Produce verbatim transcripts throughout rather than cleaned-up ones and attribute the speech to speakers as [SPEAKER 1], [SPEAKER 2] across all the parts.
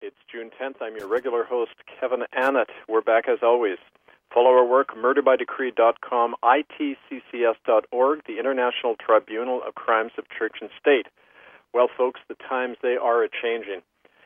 [SPEAKER 1] It's June tenth. I'm your regular host, Kevin Annett. We're back as always. Follow our work, murder by decree dot com, I T C C S dot org, the International Tribunal of Crimes of Church and State. Well, folks, the times, they are a-changing.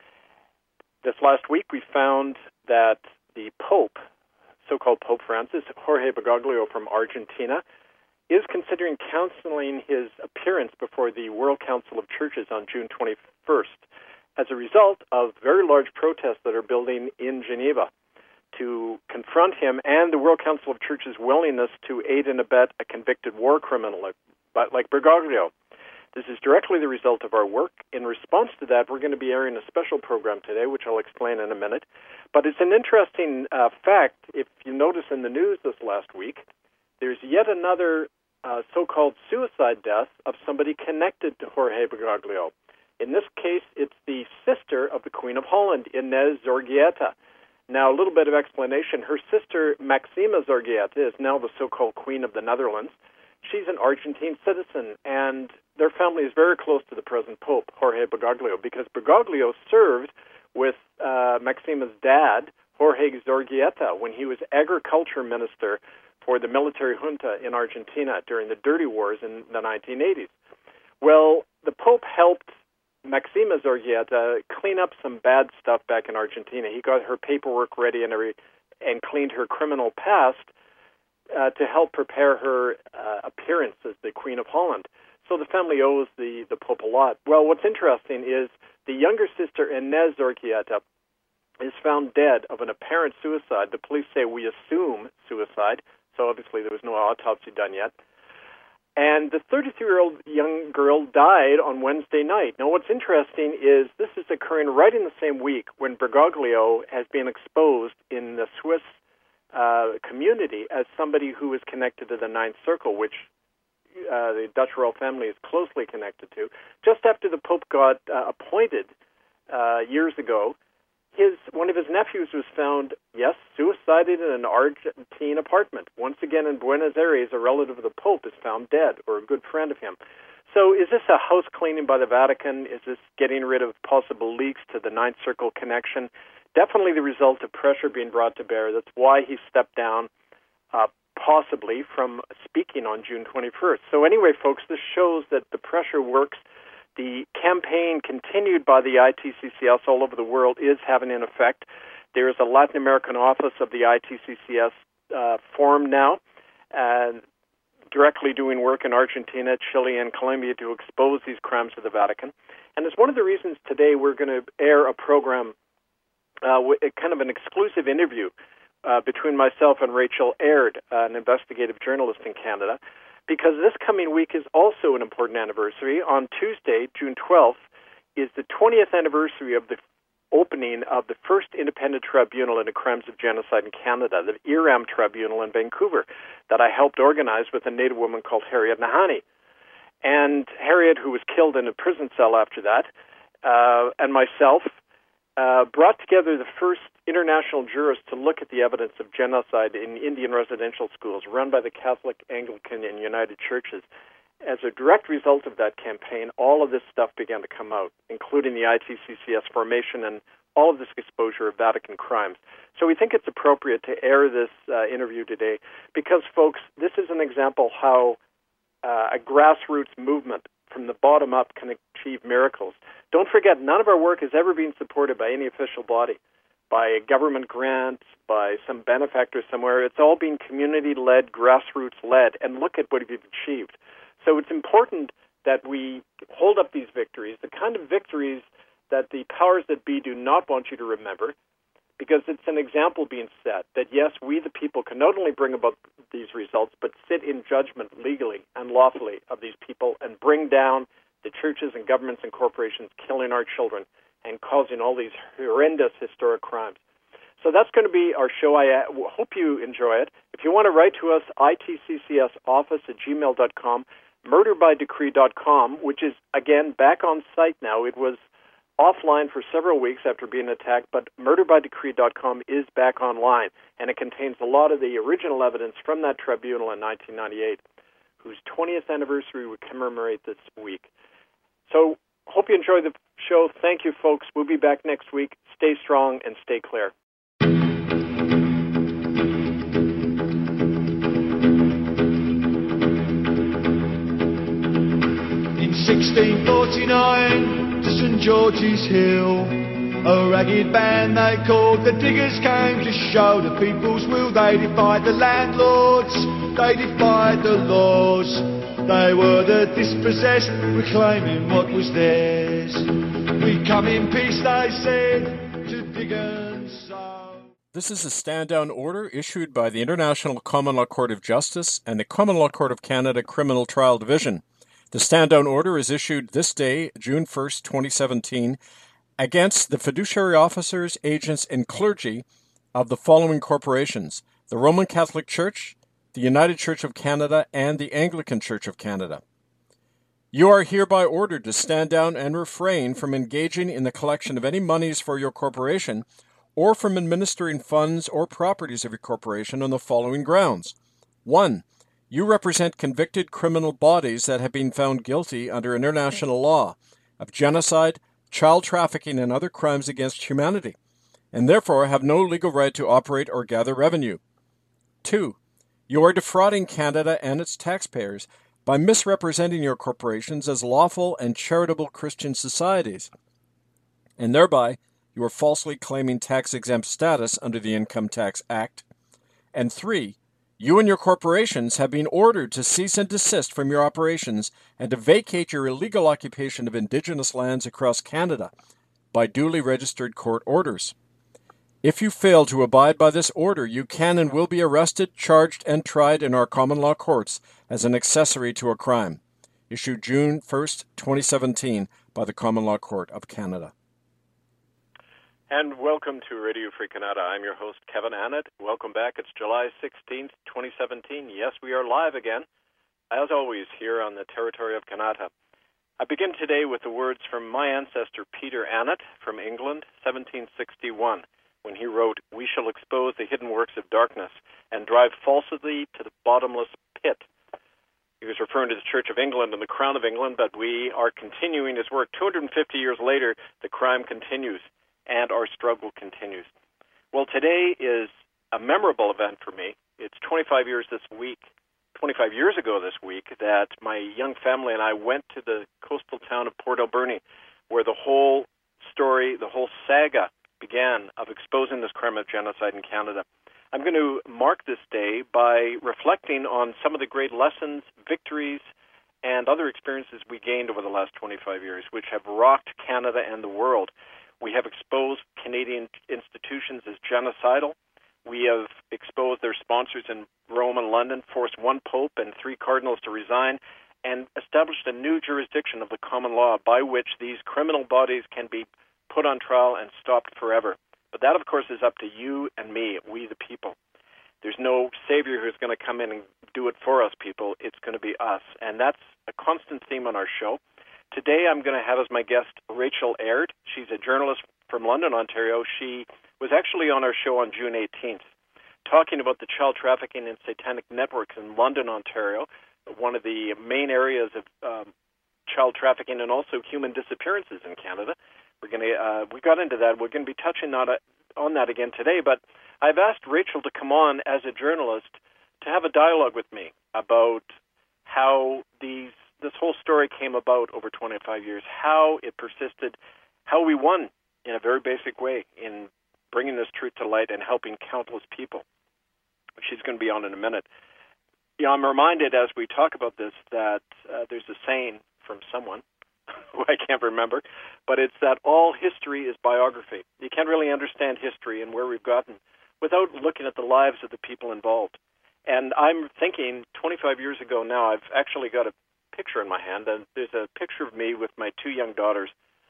[SPEAKER 1] This last week, we found that the Pope, so-called Pope Francis, Jorge Bergoglio from Argentina, is considering canceling his appearance before the World Council of Churches on June twenty-first as a result of very large protests that are building in Geneva to confront him and the World Council of Churches' willingness to aid and abet a convicted war criminal like, like Bergoglio. This is directly the result of our work. In response to that, we're going to be airing a special program today, which I'll explain in a minute. But it's an interesting uh, fact. If you notice in the news this last week, there's yet another uh, so-called suicide death of somebody connected to Jorge Bergoglio. In this case, it's the sister of the Queen of Holland, Inés Zorreguieta. Now, a little bit of explanation. Her sister, Maxima Zorreguieta, is now the so-called Queen of the Netherlands. She's an Argentine citizen, and their family is very close to the present Pope, Jorge Bergoglio, because Bergoglio served with uh, Maxima's dad, Jorge Zorreguieta, when he was agriculture minister for the military junta in Argentina during the Dirty Wars in the nineteen eighties. Well, the Pope helped Maxima Zorreguieta clean up some bad stuff back in Argentina. He got her paperwork ready and every, and cleaned her criminal past uh, to help prepare her uh, appearance as the Queen of Holland. So the family owes the, the Pope a lot. Well, what's interesting is the younger sister, Inés Zorreguieta, is found dead of an apparent suicide. The police say we assume suicide, so obviously there was no autopsy done yet. And the thirty-three-year-old young girl died on Wednesday night. Now, what's interesting is this is occurring right in the same week when Bergoglio has been exposed in the Swiss uh, community as somebody who is connected to the Ninth Circle, which uh, the Dutch royal family is closely connected to. Just after the Pope got uh, appointed uh, years ago, His one of his nephews was found, yes, suicided in an Argentine apartment. Once again in Buenos Aires, a relative of the Pope is found dead, or a good friend of him. So is this a house cleaning by the Vatican? Is this getting rid of possible leaks to the Ninth Circle connection? Definitely the result of pressure being brought to bear. That's why he stepped down, uh, possibly, from speaking on June twenty-first. So anyway, folks, this shows that the pressure works. The campaign continued by the I T C C S all over the world is having an effect. There is a Latin American office of the I T C C S uh, formed now, and directly doing work in Argentina, Chile, and Colombia to expose these crimes to the Vatican. And it's one of the reasons today we're going to air a program, uh, with kind of an exclusive interview uh, between myself and Rachel Aird, uh, an investigative journalist in Canada, because this coming week is also an important anniversary. On Tuesday, June twelfth, is the twentieth anniversary of the opening of the first independent tribunal into crimes of genocide in Canada, the IRAM Tribunal in Vancouver, that I helped organize with a Native woman called Harriet Nahanni. And Harriet, who was killed in a prison cell after that, uh, and myself, uh, brought together the first international jurists to look at the evidence of genocide in Indian residential schools run by the Catholic, Anglican, and United Churches. As a direct result of that campaign, all of this stuff began to come out, including the I T C C S formation and all of this exposure of Vatican crimes. So we think it's appropriate to air this uh, interview today because, folks, this is an example how uh, a grassroots movement from the bottom up can achieve miracles. Don't forget, none of our work has ever been supported by any official body, by a government grant, by some benefactor somewhere. It's all been community-led, grassroots-led, and look at what we've achieved. So it's important that we hold up these victories, the kind of victories that the powers that be do not want you to remember, because it's an example being set that, yes, we the people can not only bring about these results, but sit in judgment legally and lawfully of these people and bring down the churches and governments and corporations killing our children and causing all these horrendous historic crimes. So that's going to be our show. I uh, hope you enjoy it. If you want to write to us, I T C C S office at gmail dot com, murder by decree dot com, which is, again, back on site now. It was offline for several weeks after being attacked, but murder by decree dot com is back online, and it contains a lot of the original evidence from that tribunal in nineteen ninety-eight, whose twentieth anniversary we commemorate this week. So hope you enjoy the show. Thank you, folks. We'll be back next week. Stay strong and stay clear.
[SPEAKER 2] In sixteen forty-nine, to St George's Hill, a ragged band they called the Diggers came to show the people's will. They defied the landlords, they defied the laws. They were the dispossessed, reclaiming what was theirs. We come in peace, they said, to dig and sow.
[SPEAKER 3] This is a stand-down order issued by the International Common Law Court of Justice and the Common Law Court of Canada Criminal Trial Division. The stand-down order is issued this day, June first, twenty seventeen, against the fiduciary officers, agents, and clergy of the following corporations: the Roman Catholic Church, the United Church of Canada, and the Anglican Church of Canada. You are hereby ordered to stand down and refrain from engaging in the collection of any monies for your corporation or from administering funds or properties of your corporation on the following grounds. One, you represent convicted criminal bodies that have been found guilty under international law of genocide, child trafficking, and other crimes against humanity, and therefore have no legal right to operate or gather revenue. Two, you are defrauding Canada and its taxpayers by misrepresenting your corporations as lawful and charitable Christian societies, and thereby you are falsely claiming tax-exempt status under the Income Tax Act. And three, you and your corporations have been ordered to cease and desist from your operations and to vacate your illegal occupation of Indigenous lands across Canada by duly registered court orders. If you fail to abide by this order, you can and will be arrested, charged, and tried in our common law courts as an accessory to a crime. Issued June first, twenty seventeen, by the Common Law Court of Canada.
[SPEAKER 1] And welcome to Radio Free Canada. I'm your host, Kevin Annett. Welcome back. It's July sixteenth, twenty seventeen. Yes, we are live again, as always, here on the territory of Kanata. I begin today with the words from my ancestor, Peter Annett, from England, seventeen sixty-one, when he wrote, "We shall expose the hidden works of darkness and drive falsity to the bottomless pit." He was referring to the Church of England and the Crown of England, but we are continuing his work. two hundred fifty years later, the crime continues and our struggle continues. Well, today is a memorable event for me. It's twenty-five years this week, twenty-five years ago this week, that my young family and I went to the coastal town of Port Alberni, where the whole story, the whole saga began of exposing this crime of genocide in Canada. I'm going to mark this day by reflecting on some of the great lessons, victories, and other experiences we gained over the last twenty-five years, which have rocked Canada and the world. We have exposed Canadian institutions as genocidal. We have exposed their sponsors in Rome and London, forced one pope and three cardinals to resign, and established a new jurisdiction of the common law by which these criminal bodies can be put on trial and stopped forever. But that, of course, is up to you and me, we the people. There's no savior who's going to come in and do it for us, people. It's going to be us. And that's a constant theme on our show. Today I'm going to have as my guest Rachel Aird. She's a journalist from London, Ontario. She was actually on our show on June eighteenth, talking about the child trafficking and satanic networks in London, Ontario, one of the main areas of um, child trafficking and also human disappearances in Canada. We're going to uh, we got into that. We're going to be touching on it, on that again today. But I've asked Rachel to come on as a journalist to have a dialogue with me about how these this whole story came about over twenty-five years, how it persisted, how we won in a very basic way in bringing this truth to light and helping countless people. She's going to be on in a minute. You know, I'm reminded as we talk about this that uh, there's a saying from someone who I can't remember, but it's that all history is biography. You can't really understand history and where we've gotten without looking at the lives of the people involved. And I'm thinking twenty-five years ago now, I've actually got a picture in my hand, and there's a picture of me with my two young daughters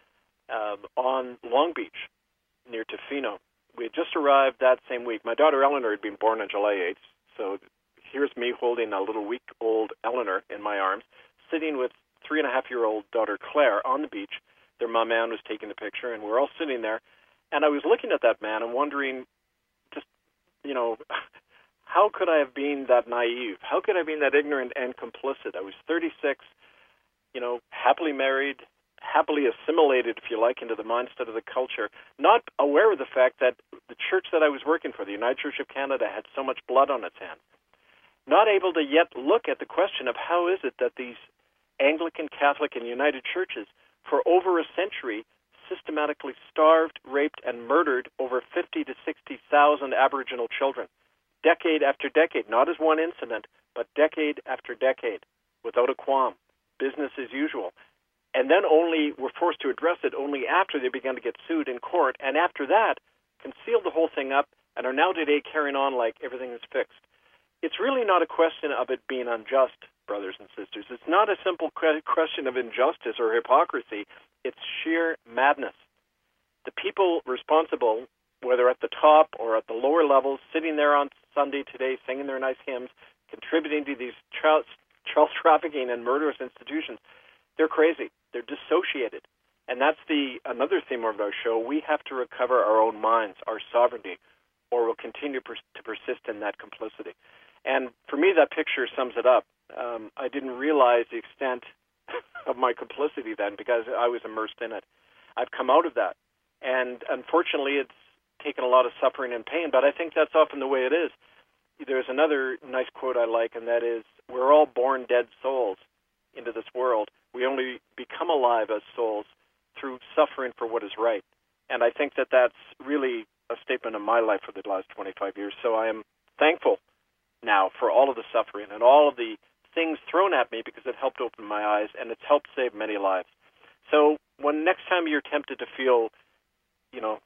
[SPEAKER 1] um, on Long Beach near Tofino. We had just arrived that same week. My daughter Eleanor had been born on July eighth, so here's me holding a little week-old Eleanor in my arms, sitting with three-and-a-half-year-old daughter Claire on the beach. Their mom Ann was taking the picture, and we're all sitting there. And I was looking at that man and wondering, just, you know, how could I have been that naive? How could I have been that ignorant and complicit? I was thirty-six, you know, happily married, happily assimilated, if you like, into the mindset of the culture, not aware of the fact that the church that I was working for, the United Church of Canada, had so much blood on its hands. Not able to yet look at the question of how is it that these Anglican, Catholic, and United churches, for over a century, systematically starved, raped, and murdered over fifty to sixty thousand Aboriginal children, decade after decade, not as one incident, but decade after decade, without a qualm, business as usual. And then only were forced to address it only after they began to get sued in court, and after that, concealed the whole thing up, and are now today carrying on like everything is fixed. It's really not a question of it being unjust, brothers and sisters. It's not a simple question of injustice or hypocrisy. It's sheer madness. The people responsible, whether at the top or at the lower levels, sitting there on Sunday today singing their nice hymns, contributing to these child, child trafficking and murderous institutions, they're crazy. They're dissociated. And that's the another theme of our show. We have to recover our own minds, our sovereignty, or we'll continue pers- to persist in that complicity. And for me, that picture sums it up. Um, I didn't realize the extent of my complicity then because I was immersed in it. I've come out of that. And unfortunately, it's taken a lot of suffering and pain, but I think that's often the way it is. There's another nice quote I like, and that is, we're all born dead souls into this world. We only become alive as souls through suffering for what is right. And I think that that's really a statement of my life for the last twenty-five years. So I am thankful now for all of the suffering and all of the things thrown at me because it helped open my eyes and it's helped save many lives. So when next time you're tempted to feel, you know,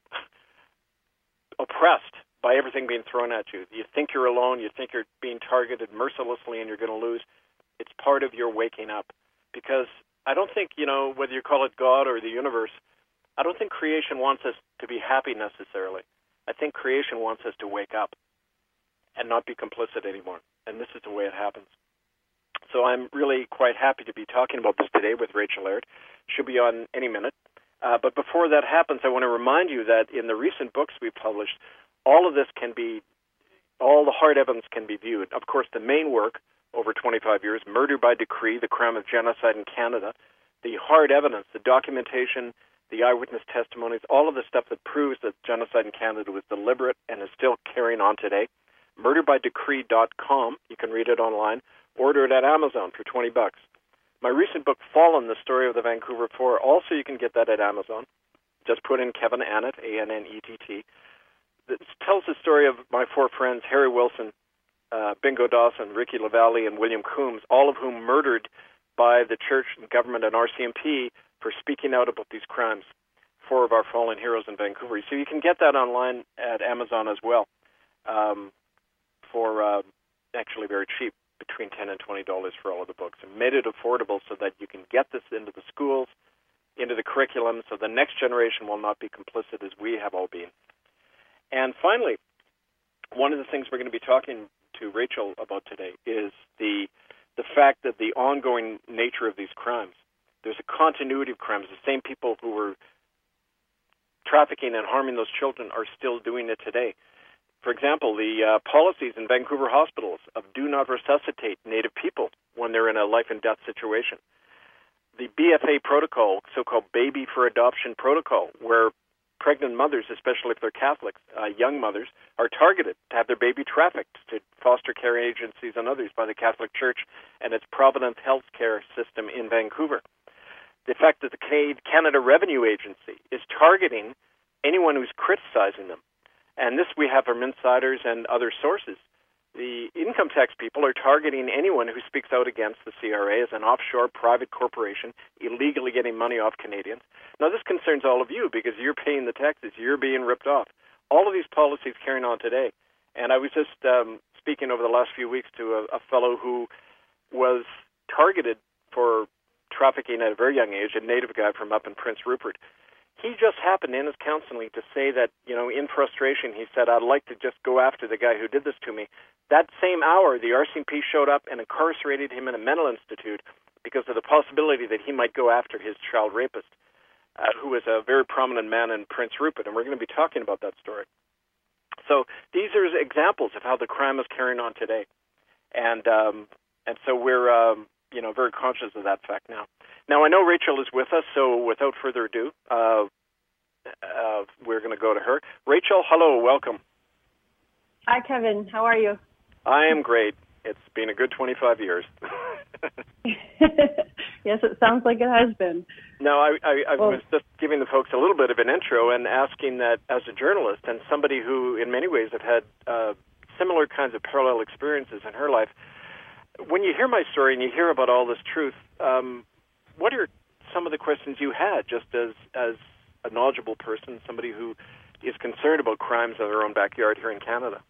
[SPEAKER 1] oppressed by everything being thrown at you, you think you're alone, you think you're being targeted mercilessly and you're going to lose, it's part of your waking up. Because I don't think, you know, whether you call it God or the universe, I don't think creation wants us to be happy necessarily. I think creation wants us to wake up and not be complicit anymore. And this is the way it happens. So I'm really quite happy to be talking about this today with Rachel Laird. She'll be on any minute. Uh, but before that happens, I want to remind you that in the recent books we've published, all of this can be, all the hard evidence can be viewed. Of course, the main work, over twenty-five years, Murder by Decree, The Crime of Genocide in Canada, the hard evidence, the documentation, the eyewitness testimonies, all of the stuff that proves that genocide in Canada was deliberate and is still carrying on today. murder by decree dot com, you can read it online. Order it at Amazon for twenty bucks. My recent book, Fallen, The Story of the Vancouver Four, also you can get that at Amazon. Just put in Kevin Annett, A N N E T T. It tells the story of my four friends, Harry Wilson, uh, Bingo Dawson, Ricky LaValle, and William Coombs, all of whom murdered by the church and government and R C M P for speaking out about these crimes. Four of our fallen heroes in Vancouver. So you can get that online at Amazon as well um, for uh, actually very cheap, between ten dollars and twenty dollars for all of the books, and made it affordable so that you can get this into the schools, into the curriculum, so the next generation will not be complicit as we have all been. And finally, one of the things we're going to be talking to Rachel about today is the the fact that the ongoing nature of these crimes, there's a continuity of crimes. The same people who were trafficking and harming those children are still doing it today. For example, the uh, policies in Vancouver hospitals of do not resuscitate Native people when they're in a life and death situation. The B F A protocol, so-called Baby for Adoption protocol, where pregnant mothers, especially if they're Catholics, uh, young mothers, are targeted to have their baby trafficked to foster care agencies and others by the Catholic Church and its Providence Health Care system in Vancouver. The fact that the Canada Revenue Agency is targeting anyone who's criticizing them. And this we have from insiders and other sources. The income tax people are targeting anyone who speaks out against the C R A as an offshore private corporation, illegally getting money off Canadians. Now, this concerns all of you because you're paying the taxes. You're being ripped off. All of these policies carrying on today. And I was just um, speaking over the last few weeks to a, a fellow who was targeted for trafficking at a very young age, a Native guy from up in Prince Rupert. He just happened in his counseling to say that, you know, in frustration, he said, I'd like to just go after the guy who did this to me. That same hour, the R C M P showed up and incarcerated him in a mental institute because of the possibility that he might go after his child rapist, uh, who was a very prominent man in Prince Rupert, and we're going to be talking about that story. So these are examples of how the crime is carrying on today. And um, and so we're, um, you know, very conscious of that fact now. Now, I know Rachel is with us, so without further ado, uh, uh, we're going to go to her. Rachel, hello, welcome.
[SPEAKER 4] Hi, Kevin. How are you?
[SPEAKER 1] I am great. It's been a good twenty-five years.
[SPEAKER 4] Yes, it sounds like it has been.
[SPEAKER 1] No, I, I, I
[SPEAKER 4] well,
[SPEAKER 1] was just giving the folks a little bit of an intro and asking that as a journalist and somebody who in many ways have had uh, similar kinds of parallel experiences in her life, when you hear my story and you hear about all this truth, um, what are some of the questions you had just as, as a knowledgeable person, somebody who is concerned about crimes in their own backyard here in Canada?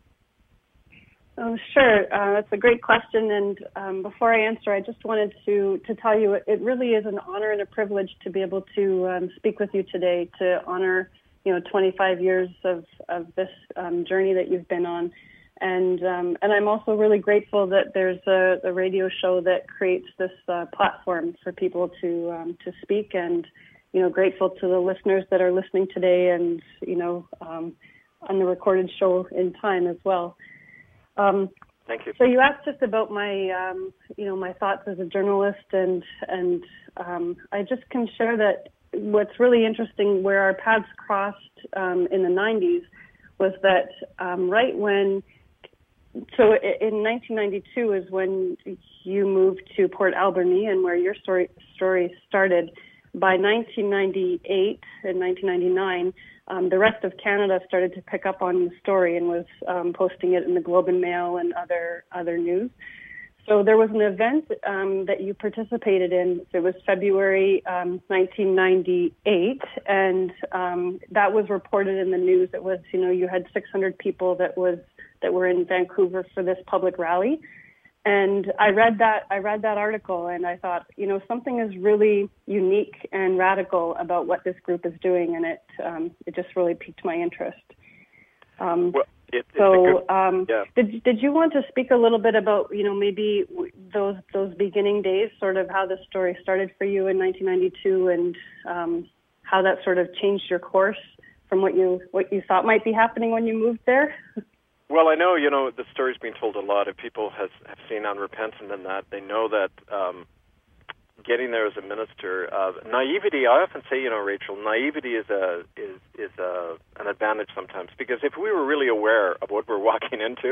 [SPEAKER 4] Oh, sure. Uh, that's a great question. And um, before I answer, I just wanted to, to tell you it really is an honor and a privilege to be able to um, speak with you today to honor, you know, twenty-five years of, of this um, journey that you've been on. And um, and I'm also really grateful that there's a, a radio show that creates this uh, platform for people to um, to speak, and, you know, grateful to the listeners that are listening today and, you know, um, on the recorded show in time as well. Um,
[SPEAKER 1] Thank you.
[SPEAKER 4] So you asked just about my, um, you know, my thoughts as a journalist, and and um, I just can share that what's really interesting, where our paths crossed um, in the nineties, was that um, right when, so in nineteen ninety-two is when you moved to Port Alberni, and where your story story started. By nineteen ninety-eight and nineteen ninety-nine. Um, the rest of Canada started to pick up on the story and was um, posting it in the Globe and Mail and other other news. So there was an event um, that you participated in. It was February um, nineteen ninety-eight, and um, that was reported in the news. It was, you know, you had six hundred people that was that were in Vancouver for this public rally. And I read that I read that article, and I thought, you know, something is really unique and radical about what this group is doing, and it um, it just really piqued my interest. Um,
[SPEAKER 1] well, it,
[SPEAKER 4] so,
[SPEAKER 1] good,
[SPEAKER 4] um,
[SPEAKER 1] yeah.
[SPEAKER 4] did did you want to speak a little bit about, you know, maybe those those beginning days, sort of how the story started for you in nineteen ninety-two, and um, how that sort of changed your course from what you what you thought might be happening when you moved there?
[SPEAKER 1] Well, I know, you know, the story's been told a lot. If people has, have seen Unrepentant and that, they know that um, getting there as a minister, uh, naivety, I often say, you know, Rachel, naivety is a is is a, an advantage sometimes, because if we were really aware of what we're walking into,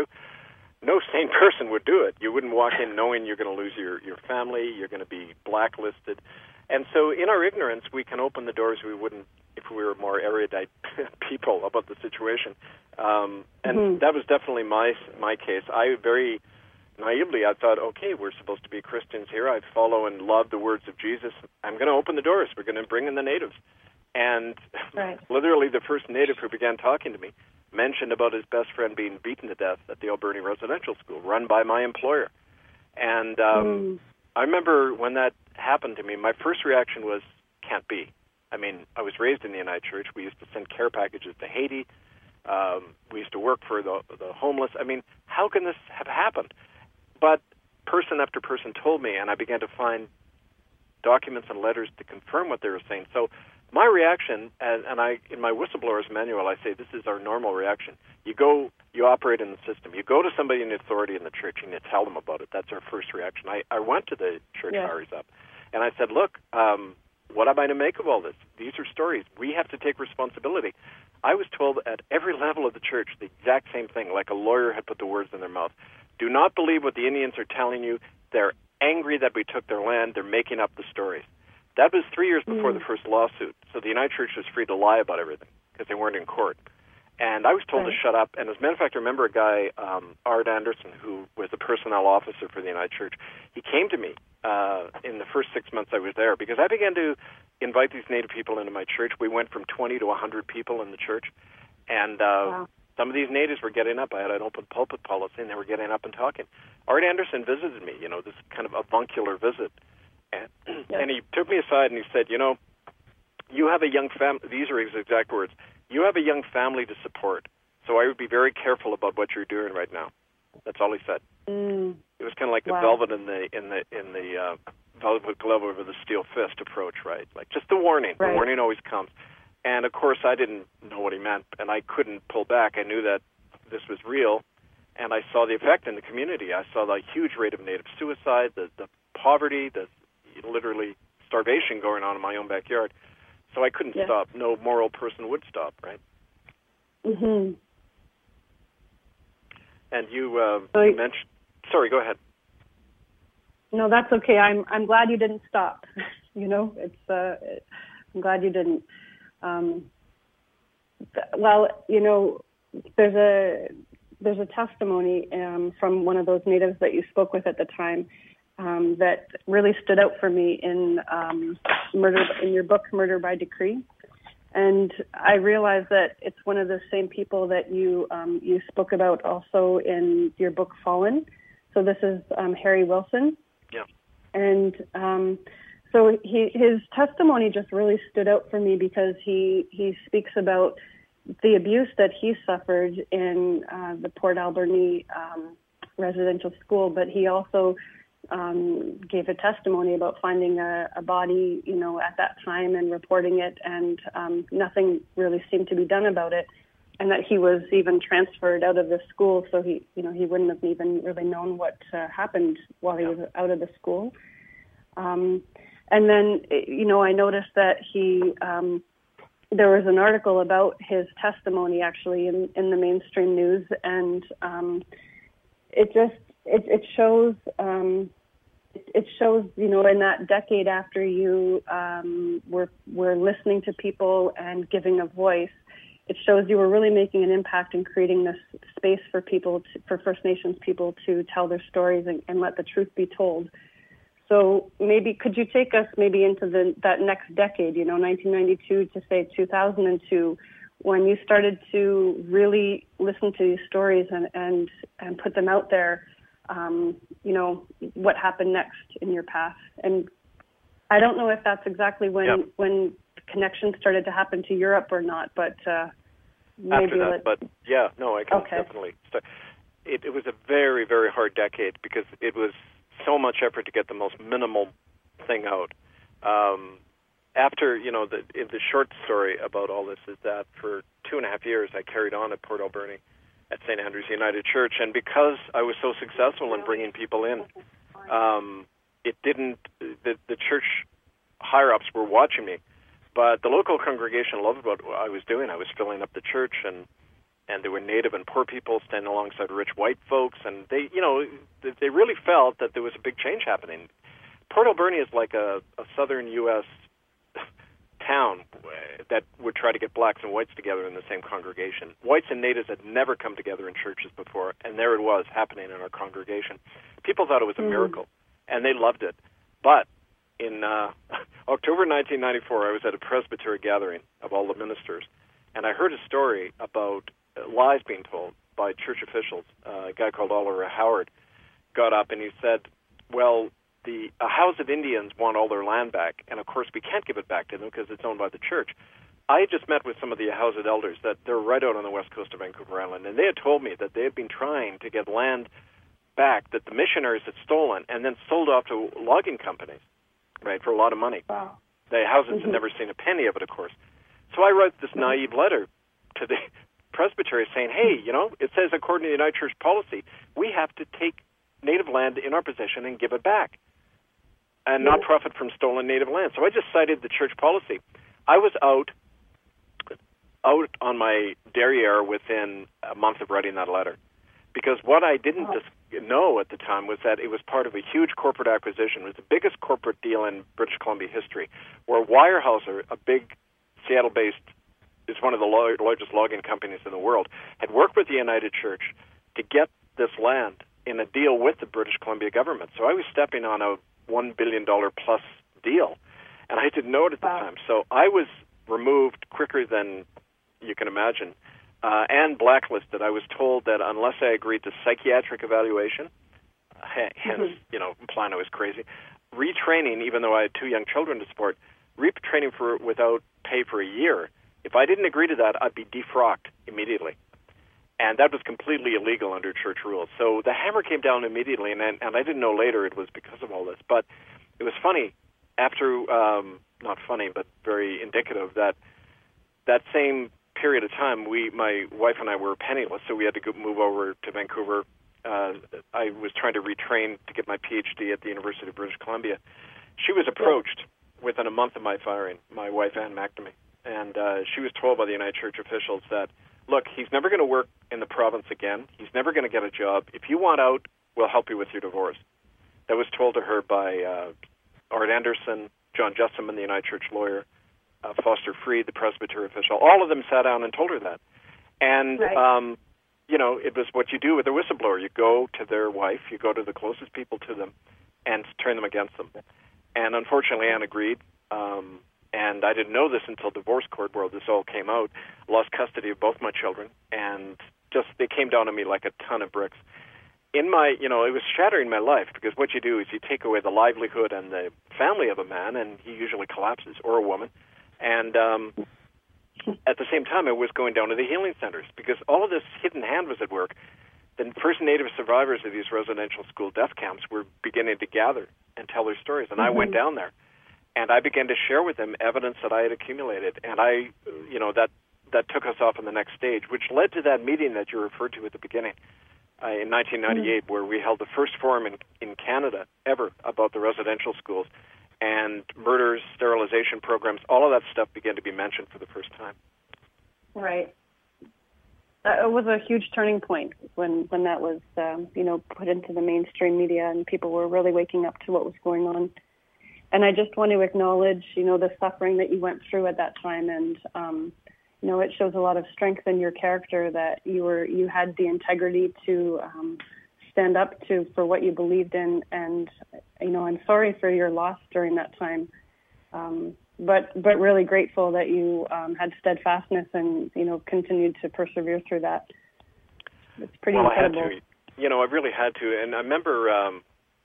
[SPEAKER 1] no sane person would do it. You wouldn't walk in knowing you're going to lose your, your family, you're going to be blacklisted. And so in our ignorance, we can open the doors we wouldn't if we were more erudite people about the situation. Um, and mm-hmm. that was definitely my my case. I very naively, I thought, okay, we're supposed to be Christians here. I follow and love the words of Jesus. I'm going to open the doors. We're going to bring in the natives. And
[SPEAKER 4] right.
[SPEAKER 1] literally the first native who began talking to me mentioned about his best friend being beaten to death at the Alberni Residential School, run by my employer. And um,
[SPEAKER 4] mm.
[SPEAKER 1] I remember when that happened to me, my first reaction was, can't be. I mean, I was raised in the United Church. We used to send care packages to Haiti. Um, we used to work for the, the homeless. I mean, how can this have happened? But person after person told me, and I began to find documents and letters to confirm what they were saying. So my reaction, and, and I, in my whistleblower's manual, I say this is our normal reaction. You go, you operate in the system. You go to somebody in authority in the church and you tell them about it. That's our first reaction. I, I went to the church
[SPEAKER 4] yeah.
[SPEAKER 1] higher up, and I said, look, um, what am I to make of all this? These are stories. We have to take responsibility. I was told at every level of the church the exact same thing, like a lawyer had put the words in their mouth. Do not believe what the Indians are telling you. They're angry that we took their land. They're making up the stories. That was three years before
[SPEAKER 4] mm.
[SPEAKER 1] the first lawsuit. So the United Church was free to lie about everything because they weren't in court. And I was told
[SPEAKER 4] right.
[SPEAKER 1] to shut up. And as a matter of fact, I remember a guy, um, Art Anderson, who was the personnel officer for the United Church. He came to me uh, in the first six months I was there because I began to invite these Native people into my church. We went from twenty to one hundred people in the church. And uh,
[SPEAKER 4] wow.
[SPEAKER 1] some of these natives were getting up. I had an open pulpit policy, and they were getting up and talking. Art Anderson visited me, you know, this kind of avuncular visit. And,
[SPEAKER 4] yes.
[SPEAKER 1] and he took me aside and he said, you know, you have a young family. These are his exact words. You have a young family to support, so I would be very careful about what you're doing right now. That's all he said.
[SPEAKER 4] Mm.
[SPEAKER 1] It was kind of like the
[SPEAKER 4] wow.
[SPEAKER 1] velvet in the in the in the uh, velvet glove over the steel fist approach, right? Like just the warning.
[SPEAKER 4] Right.
[SPEAKER 1] The warning always comes. And of course, I didn't know what he meant, and I couldn't pull back. I knew that this was real, and I saw the effect in the community. I saw the huge rate of Native suicide, the the poverty, the literally starvation going on in my own backyard. So I couldn't
[SPEAKER 4] yeah.
[SPEAKER 1] stop. No moral person would stop, right?
[SPEAKER 4] Mm-hmm.
[SPEAKER 1] And you, uh,
[SPEAKER 4] so,
[SPEAKER 1] you mentioned... Sorry, go ahead.
[SPEAKER 4] No, that's okay. I'm I'm glad you didn't stop. you know, it's uh, I'm glad you didn't. Um, th- well, you know, there's a there's a testimony um, from one of those natives that you spoke with at the time um, that really stood out for me in um, murder in your book, Murder by Decree. And I realized that it's one of the same people that you um, you spoke about also in your book, Fallen. So this is um, Harry Wilson.
[SPEAKER 1] Yeah.
[SPEAKER 4] And um, so he, his testimony just really stood out for me because he, he speaks about the abuse that he suffered in uh, the Port Alberni um, residential school, but he also um, gave a testimony about finding a, a body, you know, at that time and reporting it, and um, nothing really seemed to be done about it, and that he was even transferred out of the school, so he, you know, he wouldn't have even really known what uh, happened while he was out of the school. Um, and then, you know, I noticed that he, um, there was an article about his testimony actually in, in the mainstream news, and um, it just, it, it shows, um, it, it shows, you know, in that decade after you um, were, were listening to people and giving a voice, it shows you were really making an impact in creating this space for people, to, for First Nations people to tell their stories and, and let the truth be told. So maybe could you take us maybe into the, that next decade, you know, nineteen ninety-two to say two thousand two, when you started to really listen to these stories and, and, and put them out there, um, you know, what happened next in your path? And I don't know if that's exactly when,
[SPEAKER 1] yeah.
[SPEAKER 4] when connections started to happen to Europe or not, but uh, maybe
[SPEAKER 1] after that.
[SPEAKER 4] let...
[SPEAKER 1] But yeah, no, I can
[SPEAKER 4] okay.
[SPEAKER 1] definitely start. It, it was a very, very hard decade because it was so much effort to get the most minimal thing out. Um, after, you know, the, the short story about all this is that for two and a half years I carried on at Port Alberni at Saint Andrew's United Church, and because I was so successful in bringing people in, um, it didn't, the, the church higher-ups were watching me, but the local congregation loved what I was doing. I was filling up the church, and and there were native and poor people standing alongside rich white folks, and they, you know, they really felt that there was a big change happening. Port Alberni is like a, a southern U S town that would try to get blacks and whites together in the same congregation. Whites and natives had never come together in churches before, and there it was happening in our congregation. People thought it was a mm. miracle, and they loved it. But in uh, October nineteen ninety-four, I was at a presbytery gathering of all the ministers, and I heard a story about lies being told by church officials. Uh, a guy called Oliver Howard got up and he said, well, the uh, House of Indians want all their land back, and of course we can't give it back to them because it's owned by the church. I just met with some of the House of Elders that they're right out on the west coast of Vancouver Island, and they had told me that they had been trying to get land back that the missionaries had stolen and then sold off to logging companies, right, for a lot of money.
[SPEAKER 4] Wow.
[SPEAKER 1] The houses
[SPEAKER 4] mm-hmm.
[SPEAKER 1] had never seen a penny of it, of course. So I wrote this naive letter to the presbytery saying, hey, you know, it says according to the United Church policy, we have to take native land in our possession and give it back and not profit from stolen native land. So I just cited the church policy. I was out out on my derriere within a month of writing that letter, because what I didn't dis- know at the time was that it was part of a huge corporate acquisition. It was the biggest corporate deal in British Columbia history, where Weyerhaeuser, a big Seattle-based, is one of the largest logging companies in the world, had worked with the United Church to get this land in a deal with the British Columbia government. So I was stepping on a one billion dollars plus deal, and I didn't know it at the wow. time. So I was removed quicker than you can imagine, uh, and blacklisted. I was told that unless I agreed to psychiatric evaluation, hence, mm-hmm. you know, implying I was crazy, retraining, even though I had two young children to support, retraining for without pay for a year. If I didn't agree to that, I'd be defrocked immediately. And that was completely illegal under church rules. So the hammer came down immediately, and, and I didn't know later it was because of all this. But it was funny, after, um, not funny, but very indicative, that that same period of time, we, my wife and I were penniless, so we had to go, move over to Vancouver. Uh, I was trying to retrain to get my P H D at the University of British Columbia. She was approached within a month of my firing, my wife, Ann McNamee. And uh, she was told by the United Church officials that, look, he's never going to work in the province again. He's never going to get a job. If you want out, we'll help you with your divorce. That was told to her by uh, Art Anderson, John Jessamine, the United Church lawyer, uh, Foster Freed, the Presbytery official. All of them sat down and told her that. And,
[SPEAKER 4] right.
[SPEAKER 1] um, you know, it was what you do with a whistleblower. You go to their wife, you go to the closest people to them, and turn them against them. And unfortunately, Anne agreed. Um, and I didn't know this until divorce court, where this all came out. Lost custody of both my children, and just they came down on me like a ton of bricks. In my, you know, it was shattering my life, because what you do is you take away the livelihood and the family of a man, and he usually collapses, or a woman. And um, at the same time, I was going down to the healing centers, because all of this hidden hand was at work. The first Native survivors of these residential school death camps were beginning to gather and tell their stories, and mm-hmm. I went down there, and I began to share with them evidence that I had accumulated, and I, you know, that that took us off on the next stage, which led to that meeting that you referred to at the beginning. Uh, in nineteen ninety-eight, mm-hmm. where we held the first forum in, in Canada ever about the residential schools, and murders, sterilization programs, all of that stuff began to be mentioned for the first time.
[SPEAKER 4] Right. That was a huge turning point when, when that was, um, you know, put into the mainstream media, and people were really waking up to what was going on. And I just want to acknowledge, you know, the suffering that you went through at that time, and um, you know, it shows a lot of strength in your character that you were you had the integrity to um, stand up to for what you believed in. And you know, I'm sorry for your loss during that time, um, but but really grateful that you um, had steadfastness and you know continued to persevere through that. It's pretty
[SPEAKER 1] well,
[SPEAKER 4] incredible.
[SPEAKER 1] I had to. You know, I really had to, and I remember, um,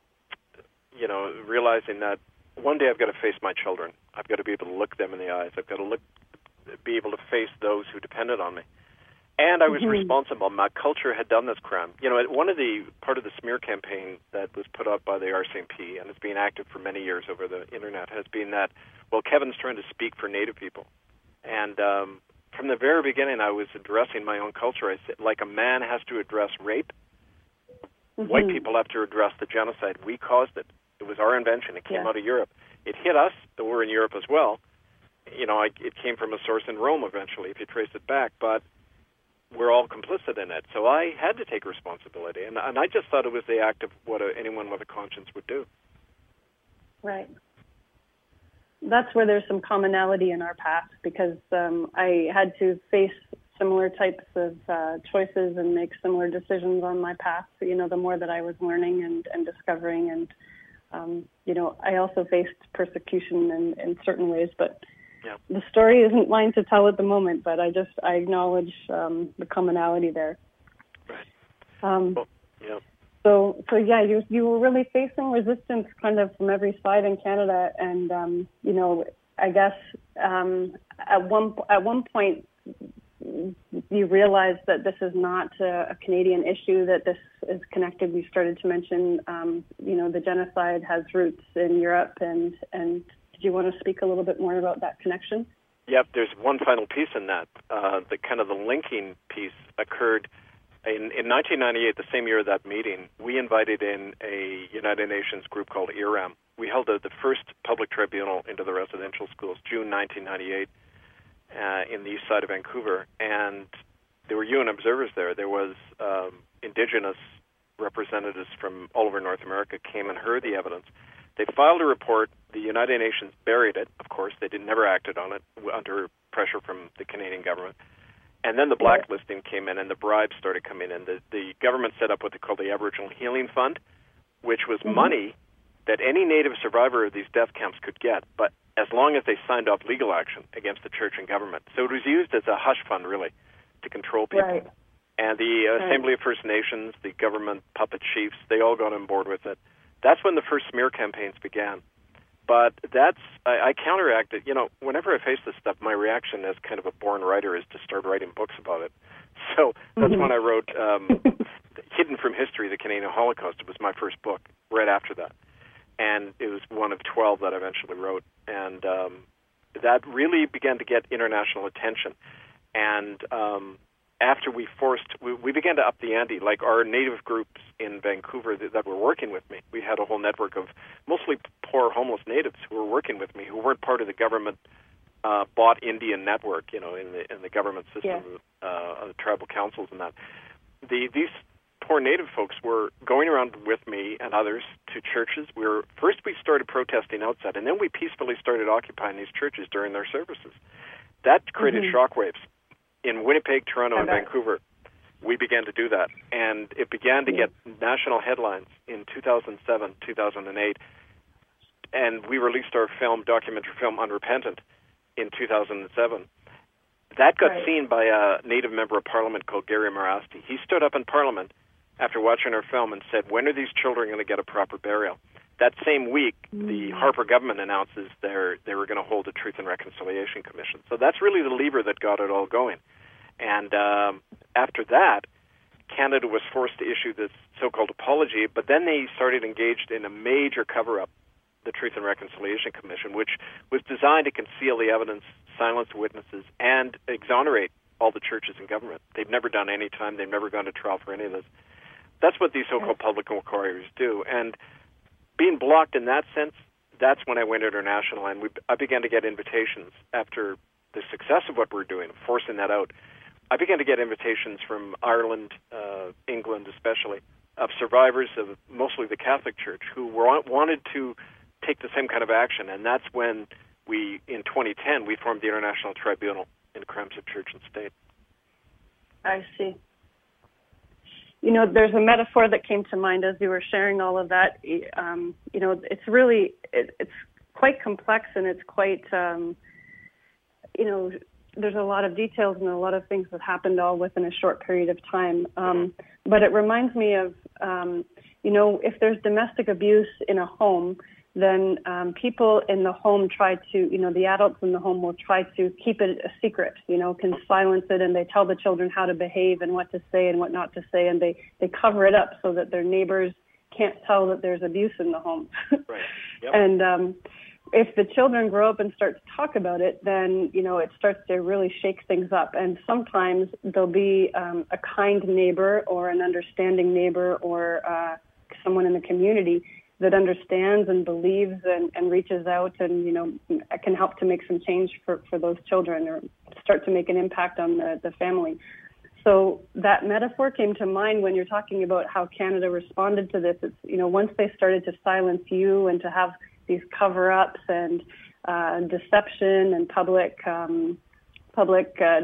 [SPEAKER 1] you know, realizing that one day I've got to face my children. I've got to be able to look them in the eyes. I've got to look. be able to face those who depended on me. And I was mm-hmm. responsible. My culture had done this crime. You know, one of the, part of the smear campaign that was put out by the R C M P, and it's been active for many years over the internet, has been that, well, Kevin's trying to speak for Native people. And um, from the very beginning, I was addressing my own culture. I said, like a man has to address rape, mm-hmm. white people have to address the genocide. We caused it. It was our invention. It came yeah. out of Europe. It hit us, but we're in Europe as well. You know, I, it came from a source in Rome eventually, if you trace it back, but we're all complicit in it. So I had to take responsibility, and, and I just thought it was the act of what a, anyone with a conscience would do.
[SPEAKER 4] Right. That's where there's some commonality in our path, because um, I had to face similar types of uh, choices and make similar decisions on my path, you know, the more that I was learning and, and discovering. And, um, you know, I also faced persecution in, in certain ways, but
[SPEAKER 1] yeah.
[SPEAKER 4] the story isn't mine to tell at the moment, but I just, I acknowledge um, the commonality there.
[SPEAKER 1] Right.
[SPEAKER 4] Um,
[SPEAKER 1] well, yeah.
[SPEAKER 4] So, so yeah, you you were really facing resistance kind of from every side in Canada, and um, you know, I guess um, at one at one point you realized that this is not a, a Canadian issue, that this is connected. You started to mention, um, you know, the genocide has roots in Europe, and and did you want to speak a little bit more about that connection?
[SPEAKER 1] Yep, there's one final piece in that. Uh, the kind of the linking piece occurred in, in nineteen ninety-eight, the same year of that meeting. We invited in a United Nations group called I R A M. We held a, the first public tribunal into the residential schools, June nineteen ninety-eight, uh, in the east side of Vancouver. And there were U N observers there. There was um, Indigenous representatives from all over North America came and heard the evidence. They filed a report. The United Nations buried it, of course. They did, never acted on it under pressure from the Canadian government. And then the blacklisting came in, and the bribes started coming in. The, the government set up what they called the Aboriginal Healing Fund, which was mm-hmm. money that any Native survivor of these death camps could get, but as long as they signed off legal action against the church and government. So it was used as a hush fund, really, to control people.
[SPEAKER 4] Right.
[SPEAKER 1] And the uh,
[SPEAKER 4] right.
[SPEAKER 1] Assembly of First Nations, the government puppet chiefs, they all got on board with it. That's when the first smear campaigns began. But that's, I, I counteracted, you know, whenever I face this stuff, my reaction as kind of a born writer is to start writing books about it. So that's mm-hmm. when I wrote um, Hidden from History, The Canadian Holocaust. It was my first book right after that. And it was one of twelve that I eventually wrote. And um, that really began to get international attention. And um, after we forced, we, we began to up the ante, like our Native groups in Vancouver that, that were working with me. We had a whole network of mostly poor homeless Natives who were working with me, who weren't part of the government uh, bought Indian network, you know, in the in the government system, yeah. uh, the tribal councils and that. The these poor Native folks were going around with me and others to churches. We were first we started protesting outside, and then we peacefully started occupying these churches during their services. That created mm-hmm. shockwaves in Winnipeg, Toronto, and Vancouver. We began to do that, and it began to yeah. get national headlines in two thousand seven, two thousand eight, and we released our film, documentary film, Unrepentant, in two thousand seven. That got right. seen by a Native member of Parliament called Gary Morasti. He stood up in Parliament after watching our film and said, when are these children going to get a proper burial? That same week, mm. the Harper government announces they're, they were going to hold a Truth and Reconciliation Commission. So that's really the lever that got it all going. And um, after that, Canada was forced to issue this so-called apology, but then they started engaged in a major cover-up, the Truth and Reconciliation Commission, which was designed to conceal the evidence, silence witnesses, and exonerate all the churches and government. They've never done any time. They've never gone to trial for any of this. That's what these so-called public inquiries do. And being blocked in that sense, that's when I went international, and we, I began to get invitations after the success of what we're doing, forcing that out. I began to get invitations from Ireland, uh, England especially, of survivors of mostly the Catholic Church who were, wanted to take the same kind of action. And that's when we, in twenty ten, we formed the International Tribunal in Crimes of Church and State.
[SPEAKER 4] I see. You know, there's a metaphor that came to mind as you were sharing all of that. Um, you know, it's really, it, it's quite complex, and it's quite, um, you know, there's a lot of details and a lot of things that happened all within a short period of time. Um, but it reminds me of, um, you know, if there's domestic abuse in a home, then um, people in the home try to, you know, the adults in the home will try to keep it a secret, you know, can silence it, and they tell the children how to behave and what to say and what not to say, and they, they cover it up so that their neighbors can't tell that there's abuse in the home.
[SPEAKER 1] Right. Yep.
[SPEAKER 4] And um, if the children grow up and start to talk about it, then, you know, it starts to really shake things up. And sometimes there'll be um, a kind neighbor or an understanding neighbor or uh, someone in the community that understands and believes and, and reaches out and, you know, can help to make some change for, for those children or start to make an impact on the, the family. So that metaphor came to mind when you're talking about how Canada responded to this. It's, you know, once they started to silence you and to have these cover-ups and uh, deception and public um, public uh,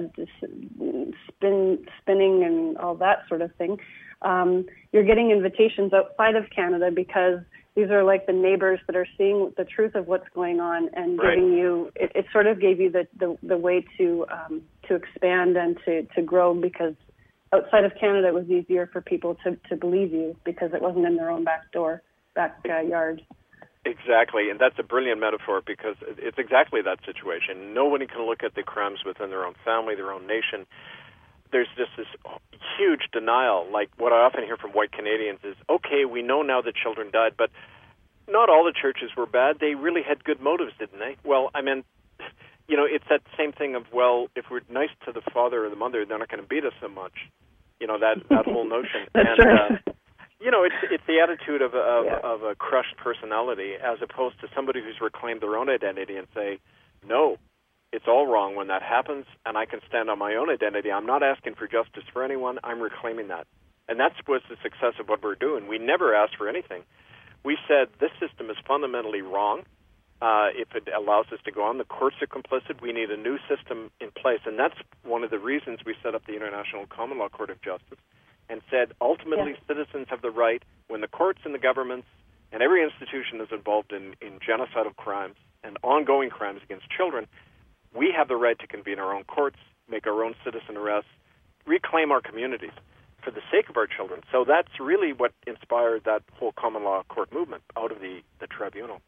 [SPEAKER 4] spin, spinning and all that sort of thing, um, you're getting invitations outside of Canada because these are like the neighbors that are seeing the truth of what's going on and
[SPEAKER 1] right.
[SPEAKER 4] giving you, it, it sort of gave you the, the, the way to um, to expand and to, to grow, because outside of Canada it was easier for people to, to believe you because it wasn't in their own back door, backyard.
[SPEAKER 1] Exactly, and that's a brilliant metaphor because it's exactly that situation. Nobody can look at the crimes within their own family, their own nation. There's just this huge denial. Like what I often hear from white Canadians is, okay, we know now that children died, but not all the churches were bad. They really had good motives, didn't they? Well, I mean, you know, it's that same thing of, well, if we're nice to the father or the mother, they're not going to beat us so much. You know, that, that whole notion.
[SPEAKER 4] That's
[SPEAKER 1] and,
[SPEAKER 4] right.
[SPEAKER 1] uh, you know, it's it's the attitude of, of,
[SPEAKER 4] yeah.
[SPEAKER 1] of a crushed personality as opposed to somebody who's reclaimed their own identity and say, no, it's all wrong when that happens, and I can stand on my own identity. I'm not asking for justice for anyone. I'm reclaiming that. And that's was the success of what we're doing. We never asked for anything. We said this system is fundamentally wrong. Uh, if it allows us to go on, the courts are complicit. We need a new system in place. And that's one of the reasons we set up the International Common Law Court of Justice and said ultimately yeah. citizens have the right, when the courts and the governments and every institution is involved in, in genocidal crimes and ongoing crimes against children, we have the right to convene our own courts, make our own citizen arrests, reclaim our communities for the sake of our children. So that's really what inspired that whole common law court movement out of the, the tribunal.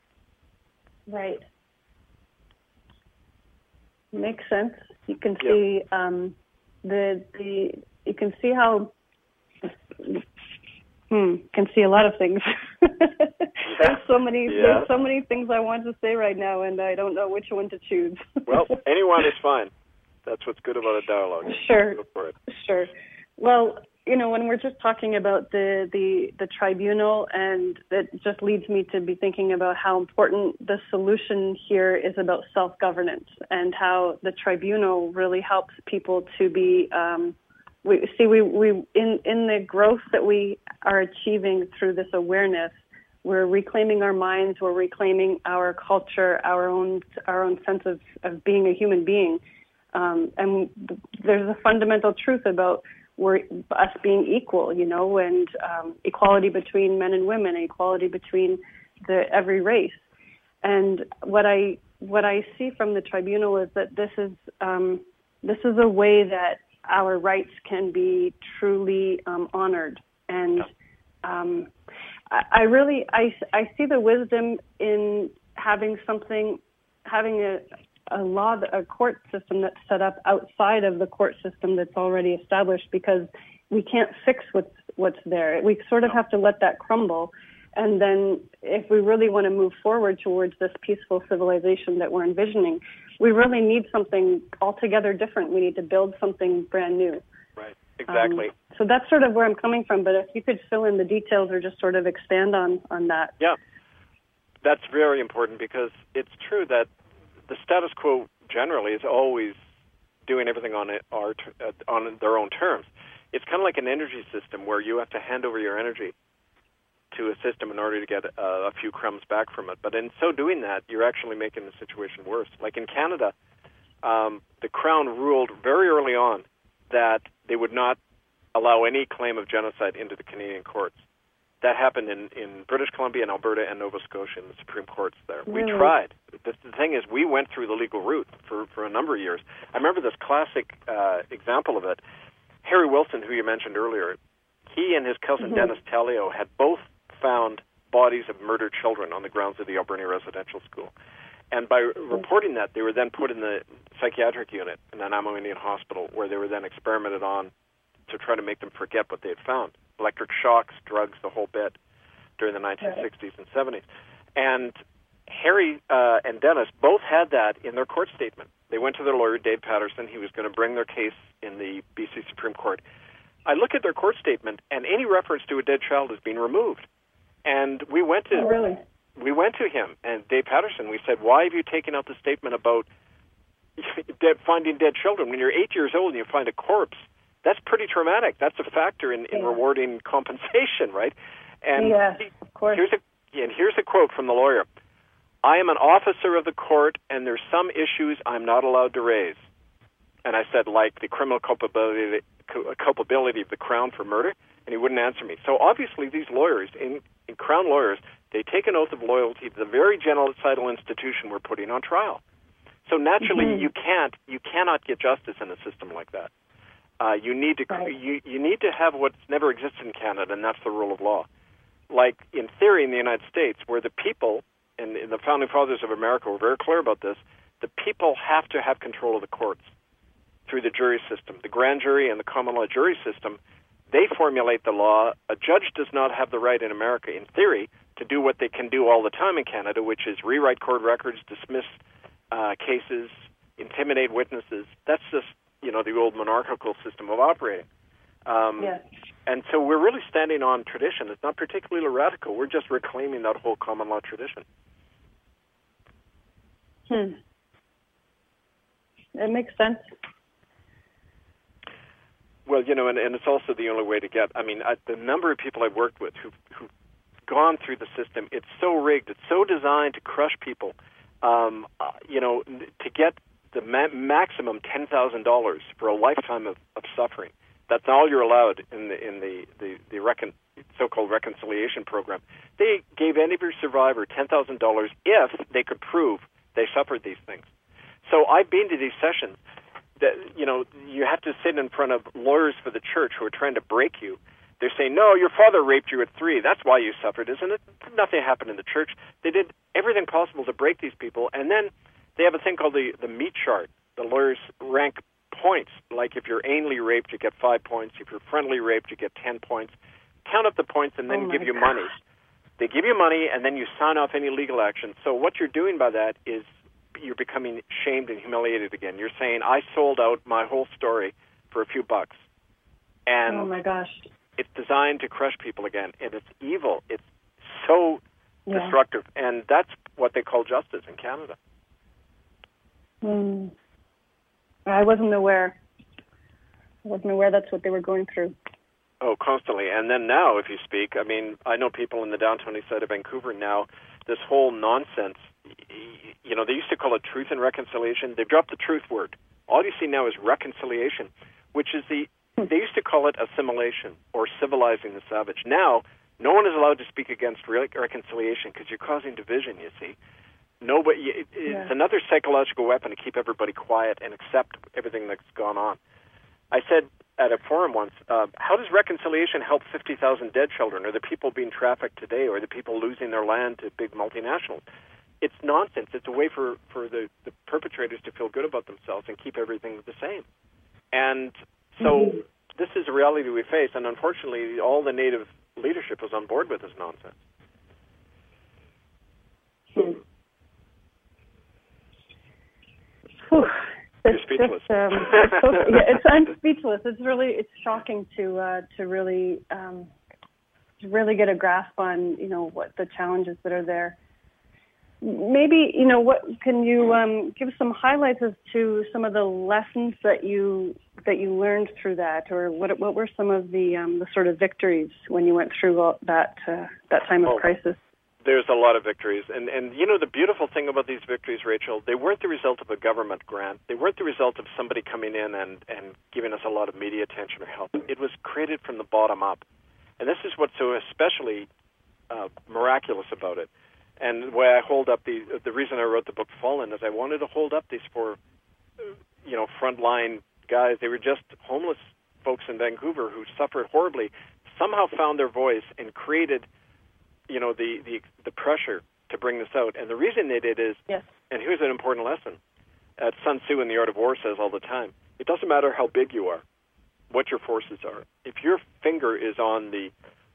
[SPEAKER 4] Right. Makes sense. You can
[SPEAKER 1] Yeah.
[SPEAKER 4] see um, the the you can see how hmm can see a lot of things. There's so many
[SPEAKER 1] Yeah.
[SPEAKER 4] there's so many things I want to say right now, and I don't know which one to choose.
[SPEAKER 1] Well, anyone is fine. That's what's good about a dialogue.
[SPEAKER 4] Sure.
[SPEAKER 1] Go for it.
[SPEAKER 4] Sure. Well, you know, when we're just talking about the, the, the tribunal, and it just leads me to be thinking about how important the solution here is about self-governance, and how the tribunal really helps people to be, um, we see we, we in, in the growth that we are achieving through this awareness, we're reclaiming our minds, we're reclaiming our culture, our own, our own sense of, of being a human being. Um, and there's a fundamental truth about we're, us being equal, you know, and um, equality between men and women, equality between the every race. And what I what I see from the tribunal is that this is um, this is a way that our rights can be truly um, honored. And um, I, I really I, I see the wisdom in having something having a a law, a court system that's set up outside of the court system that's already established, because we can't fix what's what's there. We sort of have to let that crumble. And then if we really want to move forward towards this peaceful civilization that we're envisioning, we really need something altogether different. We need to build something brand new.
[SPEAKER 1] Right, exactly.
[SPEAKER 4] Um, so that's sort of where I'm coming from. But if you could fill in the details or just sort of expand on, on that.
[SPEAKER 1] Yeah, that's very important, because it's true that the status quo generally is always doing everything on it, our, uh, on their own terms. It's kind of like an energy system where you have to hand over your energy to a system in order to get uh, a few crumbs back from it. But in so doing that, you're actually making the situation worse. Like in Canada, um, the Crown ruled very early on that they would not allow any claim of genocide into the Canadian courts. That happened in, in British Columbia and Alberta and Nova Scotia in the Supreme Courts there.
[SPEAKER 4] Really?
[SPEAKER 1] We tried. The, the thing is, we went through the legal route for, for a number of years. I remember this classic uh, example of it. Harry Wilson, who you mentioned earlier, he and his cousin mm-hmm. Dennis Talio had both found bodies of murdered children on the grounds of the Alberni Residential School. And by reporting that, they were then put in the psychiatric unit in Nanaimo Indian Hospital, where they were then experimented on to try to make them forget what they had found. Electric shocks, drugs, the whole bit, during the nineteen sixties and seventies. And Harry uh, and Dennis both had that in their court statement. They went to their lawyer, Dave Patterson. He was going to bring their case in the B C Supreme Court. I look at their court statement, and any reference to a dead child has been removed. And we went to
[SPEAKER 4] oh, really?
[SPEAKER 1] we went to him, and Dave Patterson, we said, why have you taken out the statement about dead, finding dead children? When you're eight years old and you find a corpse, that's pretty traumatic. That's a factor in, in
[SPEAKER 4] yeah.
[SPEAKER 1] rewarding compensation, right? And
[SPEAKER 4] yes,
[SPEAKER 1] he,
[SPEAKER 4] of course.
[SPEAKER 1] Here's a, and here's a quote from the lawyer. I am an officer of the court, and there's some issues I'm not allowed to raise. And I said, like the criminal culpability, culpability of the Crown for murder, and he wouldn't answer me. So obviously these lawyers, in, in Crown lawyers, they take an oath of loyalty to the very genocidal institution we're putting on trial. So naturally,
[SPEAKER 4] mm-hmm.
[SPEAKER 1] you can't, you cannot get justice in a system like that. Uh, you need to
[SPEAKER 4] right.
[SPEAKER 1] you, you need to have what's never existed in Canada, and that's the rule of law. Like in theory in the United States, where the people, and, and the Founding Fathers of America were very clear about this, the people have to have control of the courts through the jury system. The grand jury and the common law jury system, they formulate the law. A judge does not have the right in America, in theory, to do what they can do all the time in Canada, which is rewrite court records, dismiss uh, cases, intimidate witnesses. That's just, you know, the old monarchical system of operating. Um,
[SPEAKER 4] yeah.
[SPEAKER 1] And so we're really standing on tradition. It's not particularly radical. We're just reclaiming that whole common law tradition.
[SPEAKER 4] Hmm. It makes sense.
[SPEAKER 1] Well, you know, and, and it's also the only way to get, I mean, I, the number of people I've worked with who've, who've gone through the system, it's so rigged, it's so designed to crush people, um, uh, you know, to get the ma- maximum ten thousand dollars for a lifetime of, of suffering. That's all you're allowed in the in the, the, the recon, so-called reconciliation program. They gave any survivor ten thousand dollars if they could prove they suffered these things. So I've been to these sessions that, you know, you have to sit in front of lawyers for the church who are trying to break you. They're saying, no, your father raped you at three. That's why you suffered, isn't it? Nothing happened in the church. They did everything possible to break these people. And then they have a thing called the, the meat chart. The lawyers rank points. Like if you're anally raped, you get five points. If you're frontally raped, you get ten points. Count up the points and then
[SPEAKER 4] oh
[SPEAKER 1] give you
[SPEAKER 4] God.
[SPEAKER 1] money. They give you money and then you sign off any legal action. So what you're doing by that is you're becoming shamed and humiliated again. You're saying, I sold out my whole story for a few bucks. And
[SPEAKER 4] oh, my gosh.
[SPEAKER 1] It's designed to crush people again, and it's evil. It's so yeah. destructive, and that's what they call justice in Canada.
[SPEAKER 4] Mm. I wasn't aware. I wasn't aware that's what they were going through.
[SPEAKER 1] Oh, constantly. And then now, if you speak, I mean, I know people in the downtown east side of Vancouver now, this whole nonsense, you know, they used to call it truth and reconciliation. They've dropped the truth word. All you see now is reconciliation, which is the, they used to call it assimilation or civilizing the savage. Now, no one is allowed to speak against re- reconciliation because you're causing division, you see. Nobody, it, it's yeah. another psychological weapon to keep everybody quiet and accept everything that's gone on. I said at a forum once, uh, how does reconciliation help fifty thousand dead children, or the people being trafficked today, or the people losing their land to big multinationals? It's nonsense. It's a way for, for the, the perpetrators to feel good about themselves and keep everything the same. And so mm-hmm. this is a reality we face, and unfortunately all the Native leadership is on board with this nonsense.
[SPEAKER 4] Hmm. Whew.
[SPEAKER 1] You're speechless.
[SPEAKER 4] Just, um, it's so, yeah, it's, I'm speechless. It's really, it's shocking to uh, to really um, to really get a grasp on, you know, what the challenges that are there. Maybe, you know, what can you um, give some highlights as to some of the lessons that you that you learned through that, or what what were some of the um, the sort of victories when you went through all that uh, that time of
[SPEAKER 1] oh.
[SPEAKER 4] crisis?
[SPEAKER 1] There's a lot of victories. And, and, you know, the beautiful thing about these victories, Rachel, they weren't the result of a government grant. They weren't the result of somebody coming in and, and giving us a lot of media attention or help. It was created from the bottom up. And this is what's so especially uh, miraculous about it. And the way I hold up the, the reason I wrote the book Fallen is I wanted to hold up these four, you know, frontline guys. They were just homeless folks in Vancouver who suffered horribly, somehow found their voice and created you know, the, the, the pressure to bring this out. And the reason they did is,
[SPEAKER 4] yes.
[SPEAKER 1] and here's an important lesson, uh, Sun Tzu in The Art of War says all the time, it doesn't matter how big you are, what your forces are. If your finger is on the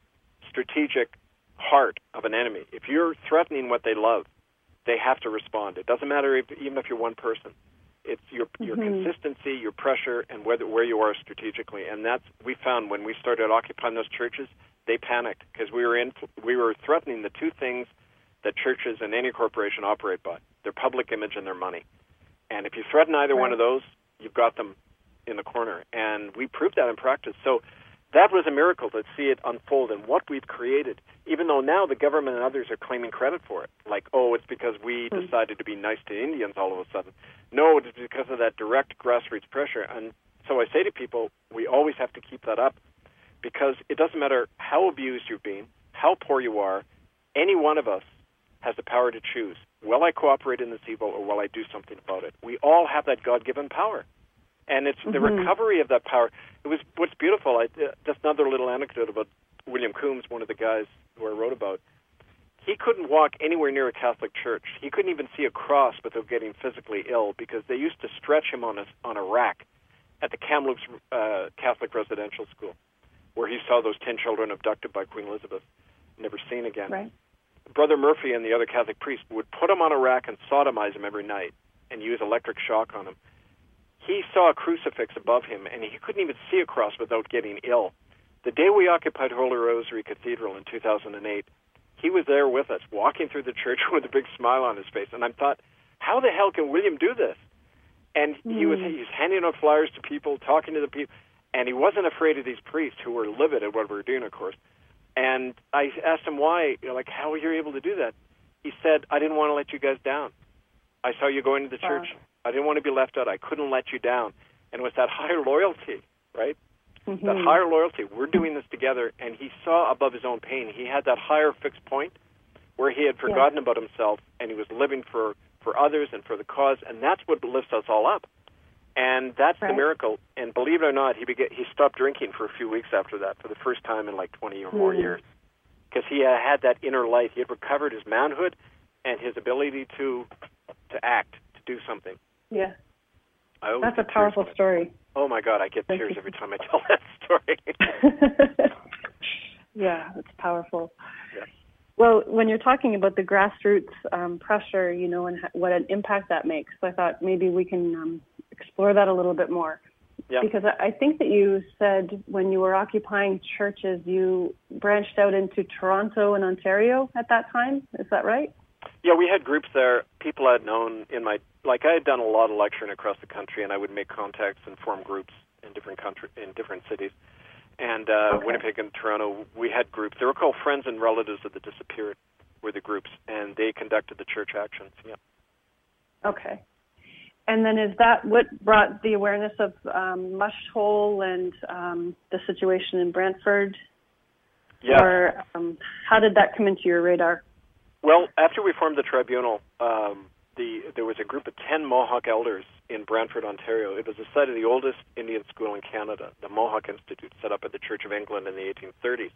[SPEAKER 1] strategic heart of an enemy, if you're threatening what they love, they have to respond. It doesn't matter if, even if you're one person. It's your your mm-hmm. consistency, your pressure, and whether, where you are strategically. And that's, we found when we started occupying those churches, they panicked because we were in, we were threatening the two things that churches and any corporation operate by: their public image and their money. And if you threaten either right. one of those, you've got them in the corner. And we proved that in practice. So that was a miracle to see it unfold and what we've created, even though now the government and others are claiming credit for it. Like, oh, it's because we mm-hmm. decided to be nice to Indians all of a sudden. No, it's because of that direct grassroots pressure. And so I say to people, we always have to keep that up, because it doesn't matter how abused you've been, how poor you are, any one of us has the power to choose. Will I cooperate in this evil, or will I do something about it? We all have that God-given power. And it's mm-hmm. the recovery of that power. It was what's beautiful. I, uh, just another little anecdote about William Coombs, one of the guys who I wrote about. He couldn't walk anywhere near a Catholic church. He couldn't even see a cross without getting physically ill, because they used to stretch him on a, on a rack at the Kamloops uh, Catholic Residential School, where he saw those ten children abducted by Queen Elizabeth, never seen again.
[SPEAKER 4] Right.
[SPEAKER 1] Brother Murphy and the other Catholic priest would put him on a rack and sodomize him every night and use electric shock on him. He saw a crucifix above him, and he couldn't even see a cross without getting ill. The day we occupied Holy Rosary Cathedral in two thousand eight, he was there with us, walking through the church with a big smile on his face. And I thought, how the hell can William do this? And mm. he was he's handing out flyers to people, talking to the people. And he wasn't afraid of these priests who were livid at what we were doing, of course. And I asked him why, you know, like, how were you able to do that? He said, I didn't want to let you guys down. I saw you going to the church. Wow. I didn't want to be left out. I couldn't let you down. And it was that higher loyalty, right? Mm-hmm. That higher loyalty. We're doing this together. And he saw above his own pain. He had that higher fixed point where he had forgotten yeah. about himself, and he was living for, for others and for the cause. And that's what lifts us all up. And that's right. the miracle. And believe it or not, he began, he stopped drinking for a few weeks after that, for the first time in like twenty or more mm. years, because he uh, had that inner light. He had recovered his manhood and his ability to to act, to do something.
[SPEAKER 4] Yeah,
[SPEAKER 1] I
[SPEAKER 4] that's a powerful story.
[SPEAKER 1] Oh my God, I get Thank tears you. every time I tell that story.
[SPEAKER 4] Yeah, it's powerful.
[SPEAKER 1] Yeah.
[SPEAKER 4] Well, when you're talking about the grassroots um, pressure, you know, and ha- what an impact that makes, I thought maybe we can um, explore that a little bit more.
[SPEAKER 1] Yeah.
[SPEAKER 4] Because I I think that you said when you were occupying churches, you branched out into Toronto and Ontario at that time. Is that right?
[SPEAKER 1] Yeah, we had groups there, people I'd known in my, like I had done a lot of lecturing across the country, and I would make contacts and form groups in different country, in different cities. And uh,
[SPEAKER 4] Okay.
[SPEAKER 1] Winnipeg and Toronto, we had groups. They were called Friends and Relatives of the Disappeared, were the groups, and they conducted the church actions. Yeah.
[SPEAKER 4] Okay. And then is that what brought the awareness of um, Mush Hole and um, the situation in Brantford?
[SPEAKER 1] Yeah.
[SPEAKER 4] Or um, how did that come into your radar?
[SPEAKER 1] Well, after we formed the tribunal, um, the there was a group of ten Mohawk elders in Brantford, Ontario. It was the site of the oldest Indian school in Canada, the Mohawk Institute, set up at the Church of England in the eighteen thirties.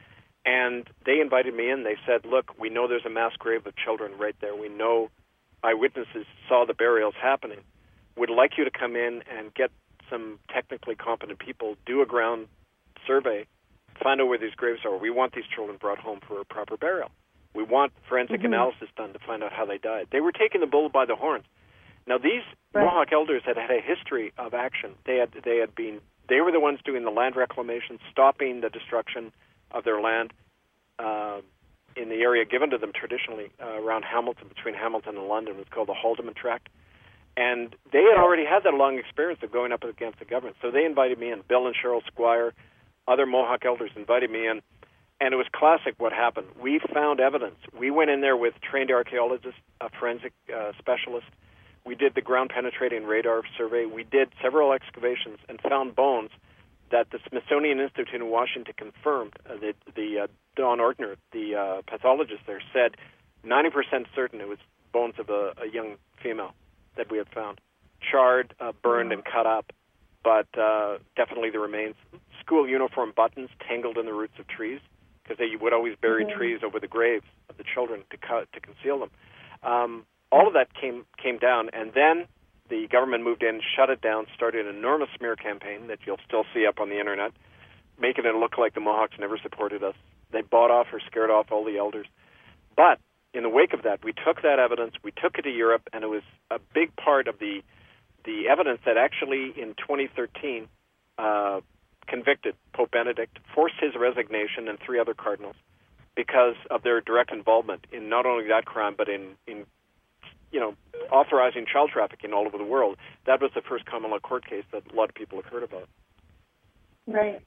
[SPEAKER 1] And they invited me in. They said, look, we know there's a mass grave of children right there. We know eyewitnesses saw the burials happening. We'd like you to come in and get some technically competent people, do a ground survey, find out where these graves are. We want these children brought home for a proper burial. We want forensic
[SPEAKER 4] mm-hmm.
[SPEAKER 1] analysis done to find out how they died. They were taking the bull by the horns. Now, these
[SPEAKER 4] right.
[SPEAKER 1] Mohawk elders had had a history of action. They had they had been they were the ones doing the land reclamation, stopping the destruction of their land uh, in the area given to them traditionally uh, around Hamilton, between Hamilton and London. It was called the Haldimand Tract. And they had already had that long experience of going up against the government. So they invited me in. Bill and Cheryl Squire, other Mohawk elders invited me in. And it was classic what happened. We found evidence. We went in there with trained archaeologists, a forensic uh, specialist. We did the ground-penetrating radar survey. We did several excavations and found bones that the Smithsonian Institute in Washington confirmed. Uh, the the uh, Don Ordner, the uh, pathologist there, said ninety percent certain it was bones of a, a young female that we had found, charred, uh, burned, and cut up, but uh, definitely the remains. School uniform buttons tangled in the roots of trees, because they would always bury mm-hmm. trees over the graves of the children to cut, to conceal them. Um, all of that came came down, and then the government moved in, shut it down, started an enormous smear campaign that you'll still see up on the internet, making it look like the Mohawks never supported us. They bought off or scared off all the elders. But in the wake of that, we took that evidence, we took it to Europe, and it was a big part of the the evidence that actually in twenty thirteen uh, convicted Pope Benedict, forced his resignation, and three other cardinals because of their direct involvement in not only that crime, but in, in you know, authorizing child trafficking all over the world. That was the first common law court case that a lot of people have heard about.
[SPEAKER 4] Right.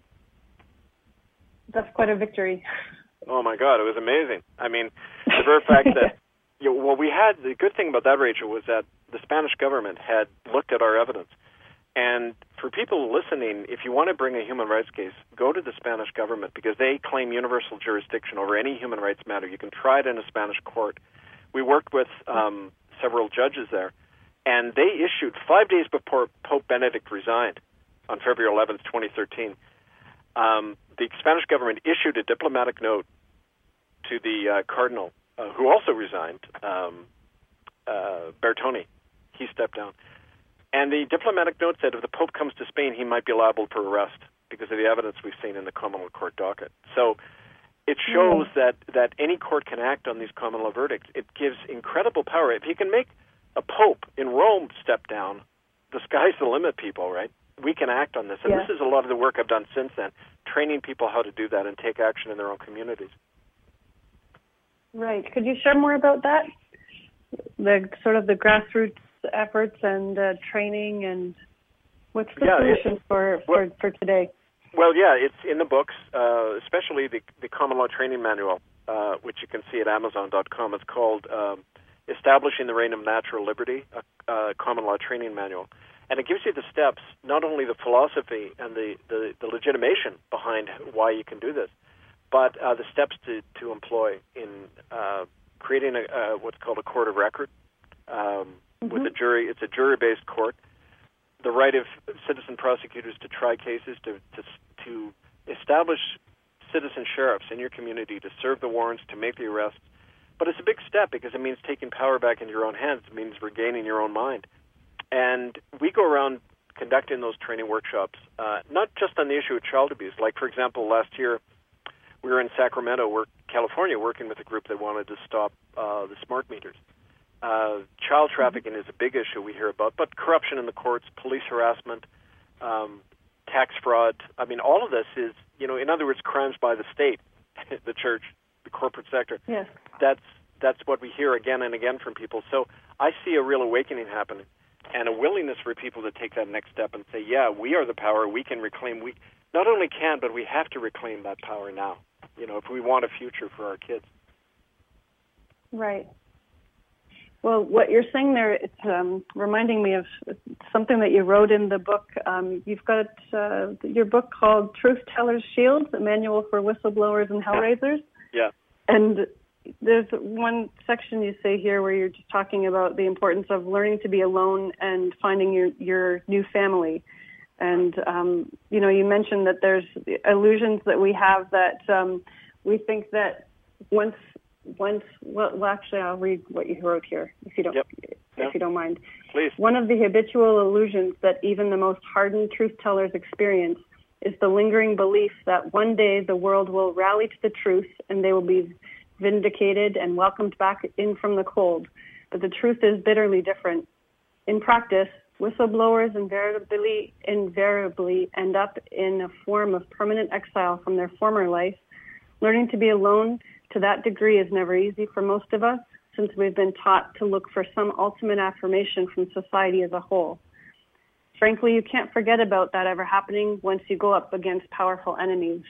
[SPEAKER 4] That's quite a victory.
[SPEAKER 1] Oh, my God, it was amazing. I mean, the very fact that, you know, well, we had, the good thing about that, Rachel, was that the Spanish government had looked at our evidence. And for people listening, if you want to bring a human rights case, go to the Spanish government, because they claim universal jurisdiction over any human rights matter. You can try it in a Spanish court. We worked with um, several judges there, and they issued, five days before Pope Benedict resigned on February eleventh, twenty thirteen, um, the Spanish government issued a diplomatic note to the uh, cardinal, uh, who also resigned, um, uh, Bertoni. He stepped down. And the diplomatic note said if the Pope comes to Spain, he might be liable for arrest because of the evidence we've seen in the common law court docket. So it shows mm. that, that any court can act on these common law verdicts. It gives incredible power. If you can make a Pope in Rome step down, the sky's the limit, people, right? We can act on this. And yeah. this is a lot of the work I've done since then, training people how to do that and take action in their own communities.
[SPEAKER 4] Right. Could you share more about that? The sort of the grassroots efforts and uh, training, and what's the
[SPEAKER 1] yeah,
[SPEAKER 4] solution for, for,
[SPEAKER 1] well,
[SPEAKER 4] for today?
[SPEAKER 1] Well, yeah, it's in the books, uh, especially the, the Common Law Training Manual, uh, which you can see at amazon dot com. It's called um, Establishing the Reign of Natural Liberty, a, a Common Law Training Manual. And it gives you the steps, not only the philosophy and the, the, the legitimation behind why you can do this, but uh, the steps to, to employ in uh, creating a, uh, what's called a court of record. Um, Mm-hmm. With a jury, it's a jury-based court. The right of citizen prosecutors to try cases, to, to to establish citizen sheriffs in your community to serve the warrants, to make the arrests. But it's a big step because it means taking power back into your own hands. It means regaining your own mind. And we go around conducting those training workshops, uh, not just on the issue of child abuse. Like, for example, last year we were in Sacramento work, California working with a group that wanted to stop uh, the smart meters. Uh, child trafficking is a big issue we hear about, but corruption in the courts, police harassment, um, tax fraud. I mean, all of this is, you know, in other words, crimes by the state, the church, the corporate sector.
[SPEAKER 4] Yes.
[SPEAKER 1] That's that's what we hear again and again from people. So I see a real awakening happening and a willingness for people to take that next step and say, yeah, we are the power. We can reclaim. We not only can, but we have to reclaim that power now, you know, if we want a future for our kids.
[SPEAKER 4] Right. Well, what you're saying there, it's um, reminding me of something that you wrote in the book. Um, you've got uh, your book called Truth Teller's Shield, a manual for whistleblowers and hellraisers.
[SPEAKER 1] Yeah.
[SPEAKER 4] And there's one section you say here where you're just talking about the importance of learning to be alone and finding your, your new family. And, um, you know, you mentioned that there's illusions that we have that um, we think that once Once, well, well, actually, I'll read what you wrote here, if you don't,
[SPEAKER 1] yep.
[SPEAKER 4] if
[SPEAKER 1] no.
[SPEAKER 4] you don't mind.
[SPEAKER 1] Please.
[SPEAKER 4] One of the habitual illusions that even the most hardened truth tellers experience is the lingering belief that one day the world will rally to the truth and they will be vindicated and welcomed back in from the cold. But the truth is bitterly different. In practice, whistleblowers invariably, invariably end up in a form of permanent exile from their former life. Learning to be alone to that degree is never easy for most of us, since we've been taught to look for some ultimate affirmation from society as a whole. Frankly, you can't forget about that ever happening once you go up against powerful enemies.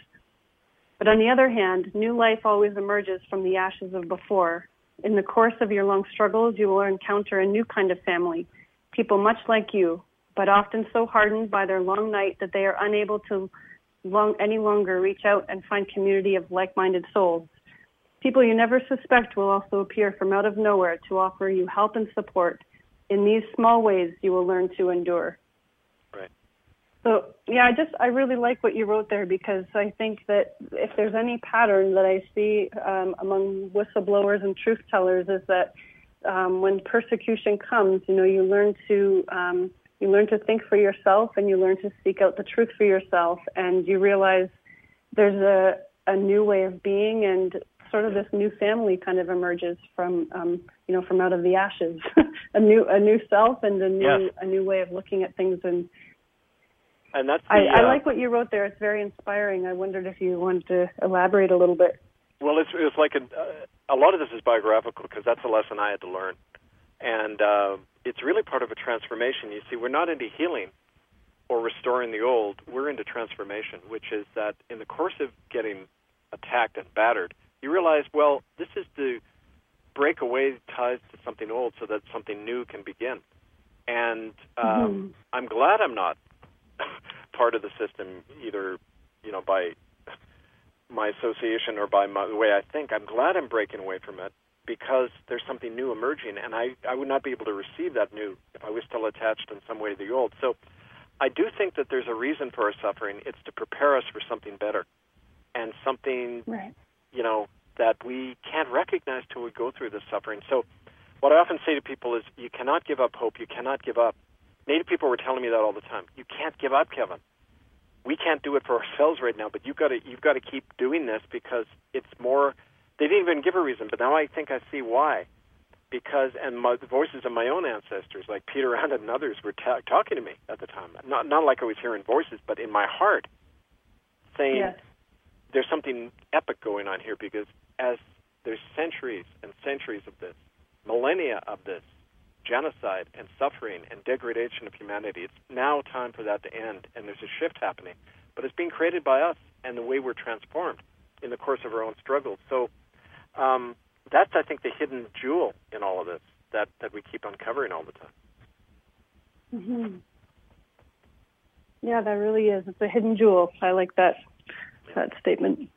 [SPEAKER 4] But on the other hand, new life always emerges from the ashes of before. In the course of your long struggles, you will encounter a new kind of family, people much like you, but often so hardened by their long night that they are unable to long, any longer reach out and find community of like-minded souls. People you never suspect will also appear from out of nowhere to offer you help and support. In these small ways, you will learn to endure.
[SPEAKER 1] Right.
[SPEAKER 4] So, yeah, I just, I really like what you wrote there, because I think that if there's any pattern that I see um, among whistleblowers and truth tellers is that um, when persecution comes, you know, you learn to, um, you learn to think for yourself and you learn to seek out the truth for yourself, and you realize there's a, a new way of being, and sort of this new family kind of emerges from, um, you know, from out of the ashes, a new, a new self and a new,
[SPEAKER 1] yes.
[SPEAKER 4] a new way of looking at things. And,
[SPEAKER 1] and that's the,
[SPEAKER 4] I, I
[SPEAKER 1] uh,
[SPEAKER 4] like what you wrote there. It's very inspiring. I wondered if you wanted to elaborate a little bit.
[SPEAKER 1] Well, it's, it's like a, uh, a lot of this is biographical, because that's a lesson I had to learn. And uh, it's really part of a transformation. You see, we're not into healing or restoring the old. We're into transformation, which is that in the course of getting attacked and battered, you realize, well, this is to break away ties to something old so that something new can begin. And um, mm-hmm. I'm glad I'm not part of the system, either, you know, by my association or by my, the way I think. I'm glad I'm breaking away from it, because there's something new emerging, and I, I would not be able to receive that new if I was still attached in some way to the old. So I do think that there's a reason for our suffering. It's to prepare us for something better, and something...
[SPEAKER 4] Right.
[SPEAKER 1] you know, that we can't recognize till we go through this suffering. So what I often say to people is, you cannot give up hope. You cannot give up. Native people were telling me that all the time. You can't give up, Kevin. We can't do it for ourselves right now, but you've got to, you've got to keep doing this, because it's more, they didn't even give a reason, but now I think I see why. Because, and my, the voices of my own ancestors, like Peter Annett and others, were ta- talking to me at the time. Not, not like I was hearing voices, but in my heart, saying,
[SPEAKER 4] yes.
[SPEAKER 1] There's something epic going on here, because as there's centuries and centuries of this, millennia of this, genocide and suffering and degradation of humanity, it's now time for that to end, and there's a shift happening. But it's being created by us and the way we're transformed in the course of our own struggles. So um, that's, I think, the hidden jewel in all of this that, that we keep uncovering all the time.
[SPEAKER 4] Mm-hmm. Yeah, that really is. It's a hidden jewel. I like that. that statement.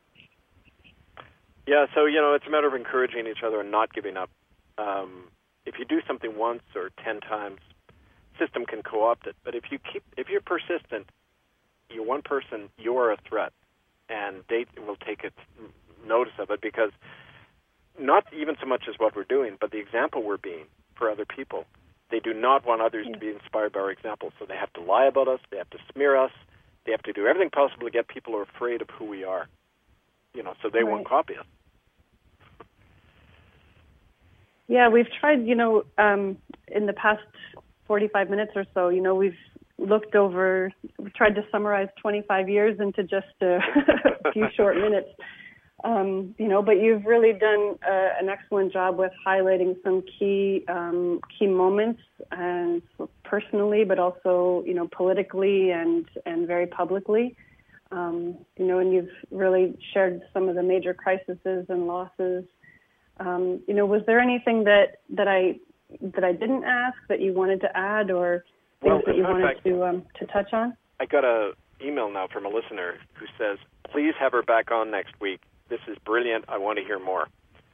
[SPEAKER 1] Yeah, so, you know, it's a matter of encouraging each other and not giving up. Um, if you do something once or ten times, system can co-opt it. But if you keep, if you're persistent, you're one person, you're a threat, and they will take it, notice of it, because not even so much as what we're doing, but the example we're being for other people. They do not want others yeah. to be inspired by our example, so they have to lie about us, they have to smear us, they have to do everything possible to get people who are afraid of who we are, you know, so they
[SPEAKER 4] right.
[SPEAKER 1] won't copy us.
[SPEAKER 4] Yeah, we've tried, you know, um, in the past forty-five minutes or so, you know, we've looked over, we've tried to summarize twenty-five years into just a, a few short minutes. Um, you know, but you've really done uh, an excellent job with highlighting some key um, key moments, and personally, but also, you know, politically and and very publicly. Um, you know, and you've really shared some of the major crises and losses. Um, you know, was there anything that, that I that I didn't ask that you wanted to add, or things
[SPEAKER 1] well,
[SPEAKER 4] that you wanted
[SPEAKER 1] fact,
[SPEAKER 4] to um, to touch on?
[SPEAKER 1] I got a email now from a listener who says, "Please have her back on next week. This is brilliant. I want to hear more."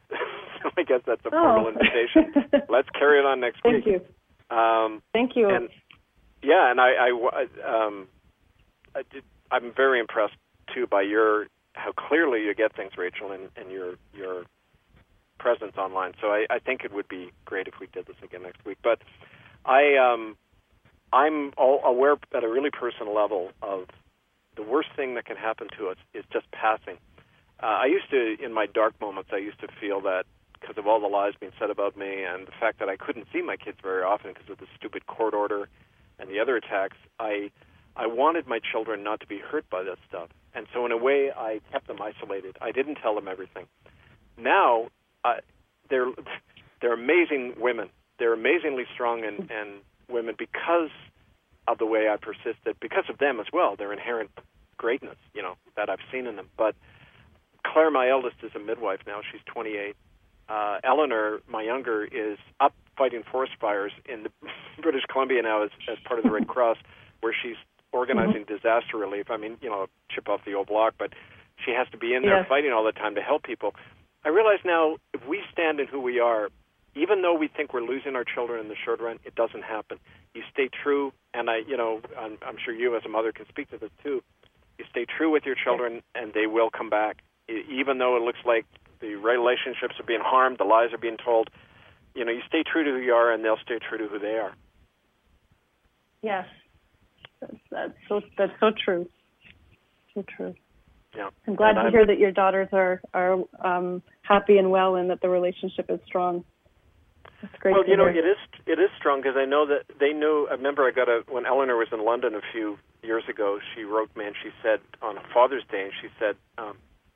[SPEAKER 1] So I guess that's a formal
[SPEAKER 4] oh.
[SPEAKER 1] invitation. Let's carry it on next
[SPEAKER 4] Thank
[SPEAKER 1] week.
[SPEAKER 4] Thank
[SPEAKER 1] you. Um,
[SPEAKER 4] Thank you.
[SPEAKER 1] And yeah, and I, I, um, I did, I'm very impressed too by your how clearly you get things, Rachel, and, and your your presence online. So I, I think it would be great if we did this again next week. But I, um, I'm all aware at a really personal level of the worst thing that can happen to us is just passing. Uh, I used to, in my dark moments, I used to feel that because of all the lies being said about me and the fact that I couldn't see my kids very often because of the stupid court order and the other attacks, I I wanted my children not to be hurt by this stuff. And so in a way, I kept them isolated. I didn't tell them everything. Now, uh, they're they're amazing women. They're amazingly strong and, and women because of the way I persisted, because of them as well, their inherent greatness, you know, that I've seen in them. But Claire, my eldest, is a midwife now. She's twenty-eight. Uh, Eleanor, my younger, is up fighting forest fires in the British Columbia now as, as part of the Red Cross, where she's organizing mm-hmm. disaster relief. I mean, you know, chip off the old block, but she has to be in there yes. fighting all the time to help people. I realize now, if we stand in who we are, even though we think we're losing our children in the short run, it doesn't happen. You stay true, and I, you know, I'm, I'm sure you as a mother can speak to this too. You stay true with your children, and they will come back. Even though it looks like the relationships are being harmed, the lies are being told, you know, you stay true to who you are, and they'll stay true to who they are.
[SPEAKER 4] Yes, that's, that's so that's so true, so true.
[SPEAKER 1] Yeah,
[SPEAKER 4] I'm glad
[SPEAKER 1] and
[SPEAKER 4] to
[SPEAKER 1] I'm,
[SPEAKER 4] hear that your daughters are are um, happy and well, and that the relationship is strong. That's great.
[SPEAKER 1] Well,
[SPEAKER 4] to
[SPEAKER 1] you know,
[SPEAKER 4] hear.
[SPEAKER 1] it is it is strong because I know that they knew. I remember I got a when Eleanor was in London a few years ago. She wrote me and she said on Father's Day, and she said. Um,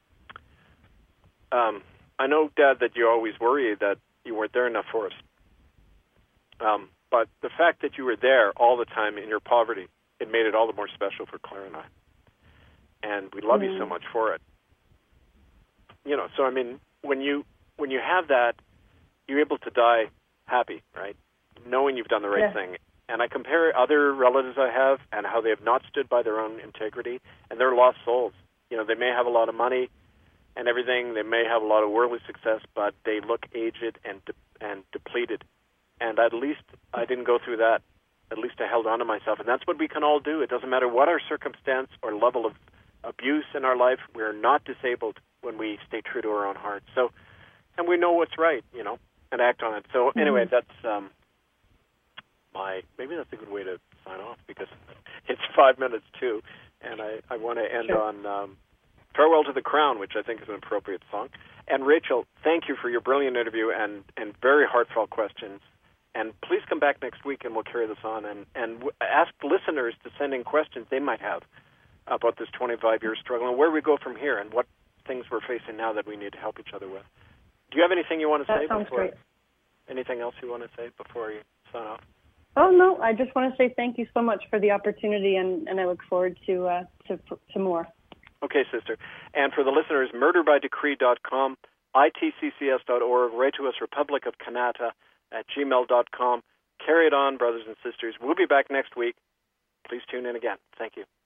[SPEAKER 1] Um, I know, Dad, that you always worry that you weren't there enough for us. Um, but the fact that you were there all the time in your poverty, it made it all the more special for Claire and I. And we love mm-hmm. you so much for it. You know, so I mean, when you when you have that, you're able to die happy, right? Knowing you've done the right yeah. thing. And I compare other relatives I have and how they have not stood by their own integrity, and they're lost souls. You know, they may have a lot of money and everything. They may have a lot of worldly success, but they look aged and de- and depleted. And at least I didn't go through that. At least I held on to myself. And that's what we can all do. It doesn't matter what our circumstance or level of abuse in our life. We're not disabled when we stay true to our own hearts. So, and we know what's right, you know, and act on it. So mm-hmm. anyway, that's um, my, maybe that's a good way to sign off because it's five minutes too. And I, I want to end
[SPEAKER 4] sure.
[SPEAKER 1] on... Um, Farewell to the Crown, which I think is an appropriate song. And Rachel, thank you for your brilliant interview and, and very heartfelt questions. And please come back next week and we'll carry this on. And, and w- ask listeners to send in questions they might have about this twenty-five-year struggle and where we go from here and what things we're facing now that we need to help each other with. Do you have anything you want to
[SPEAKER 4] that
[SPEAKER 1] say?
[SPEAKER 4] Sounds
[SPEAKER 1] before?
[SPEAKER 4] Great.
[SPEAKER 1] Anything else you want to say before you sign off?
[SPEAKER 4] Oh, no, I just want to say thank you so much for the opportunity, and, and I look forward to, uh, to to more.
[SPEAKER 1] Okay, sister. And for the listeners, murder by decree dot com, I T C C S dot org, write to us, Republic of Kanata at gmail dot com. Carry it on, brothers and sisters. We'll be back next week. Please tune in again. Thank you.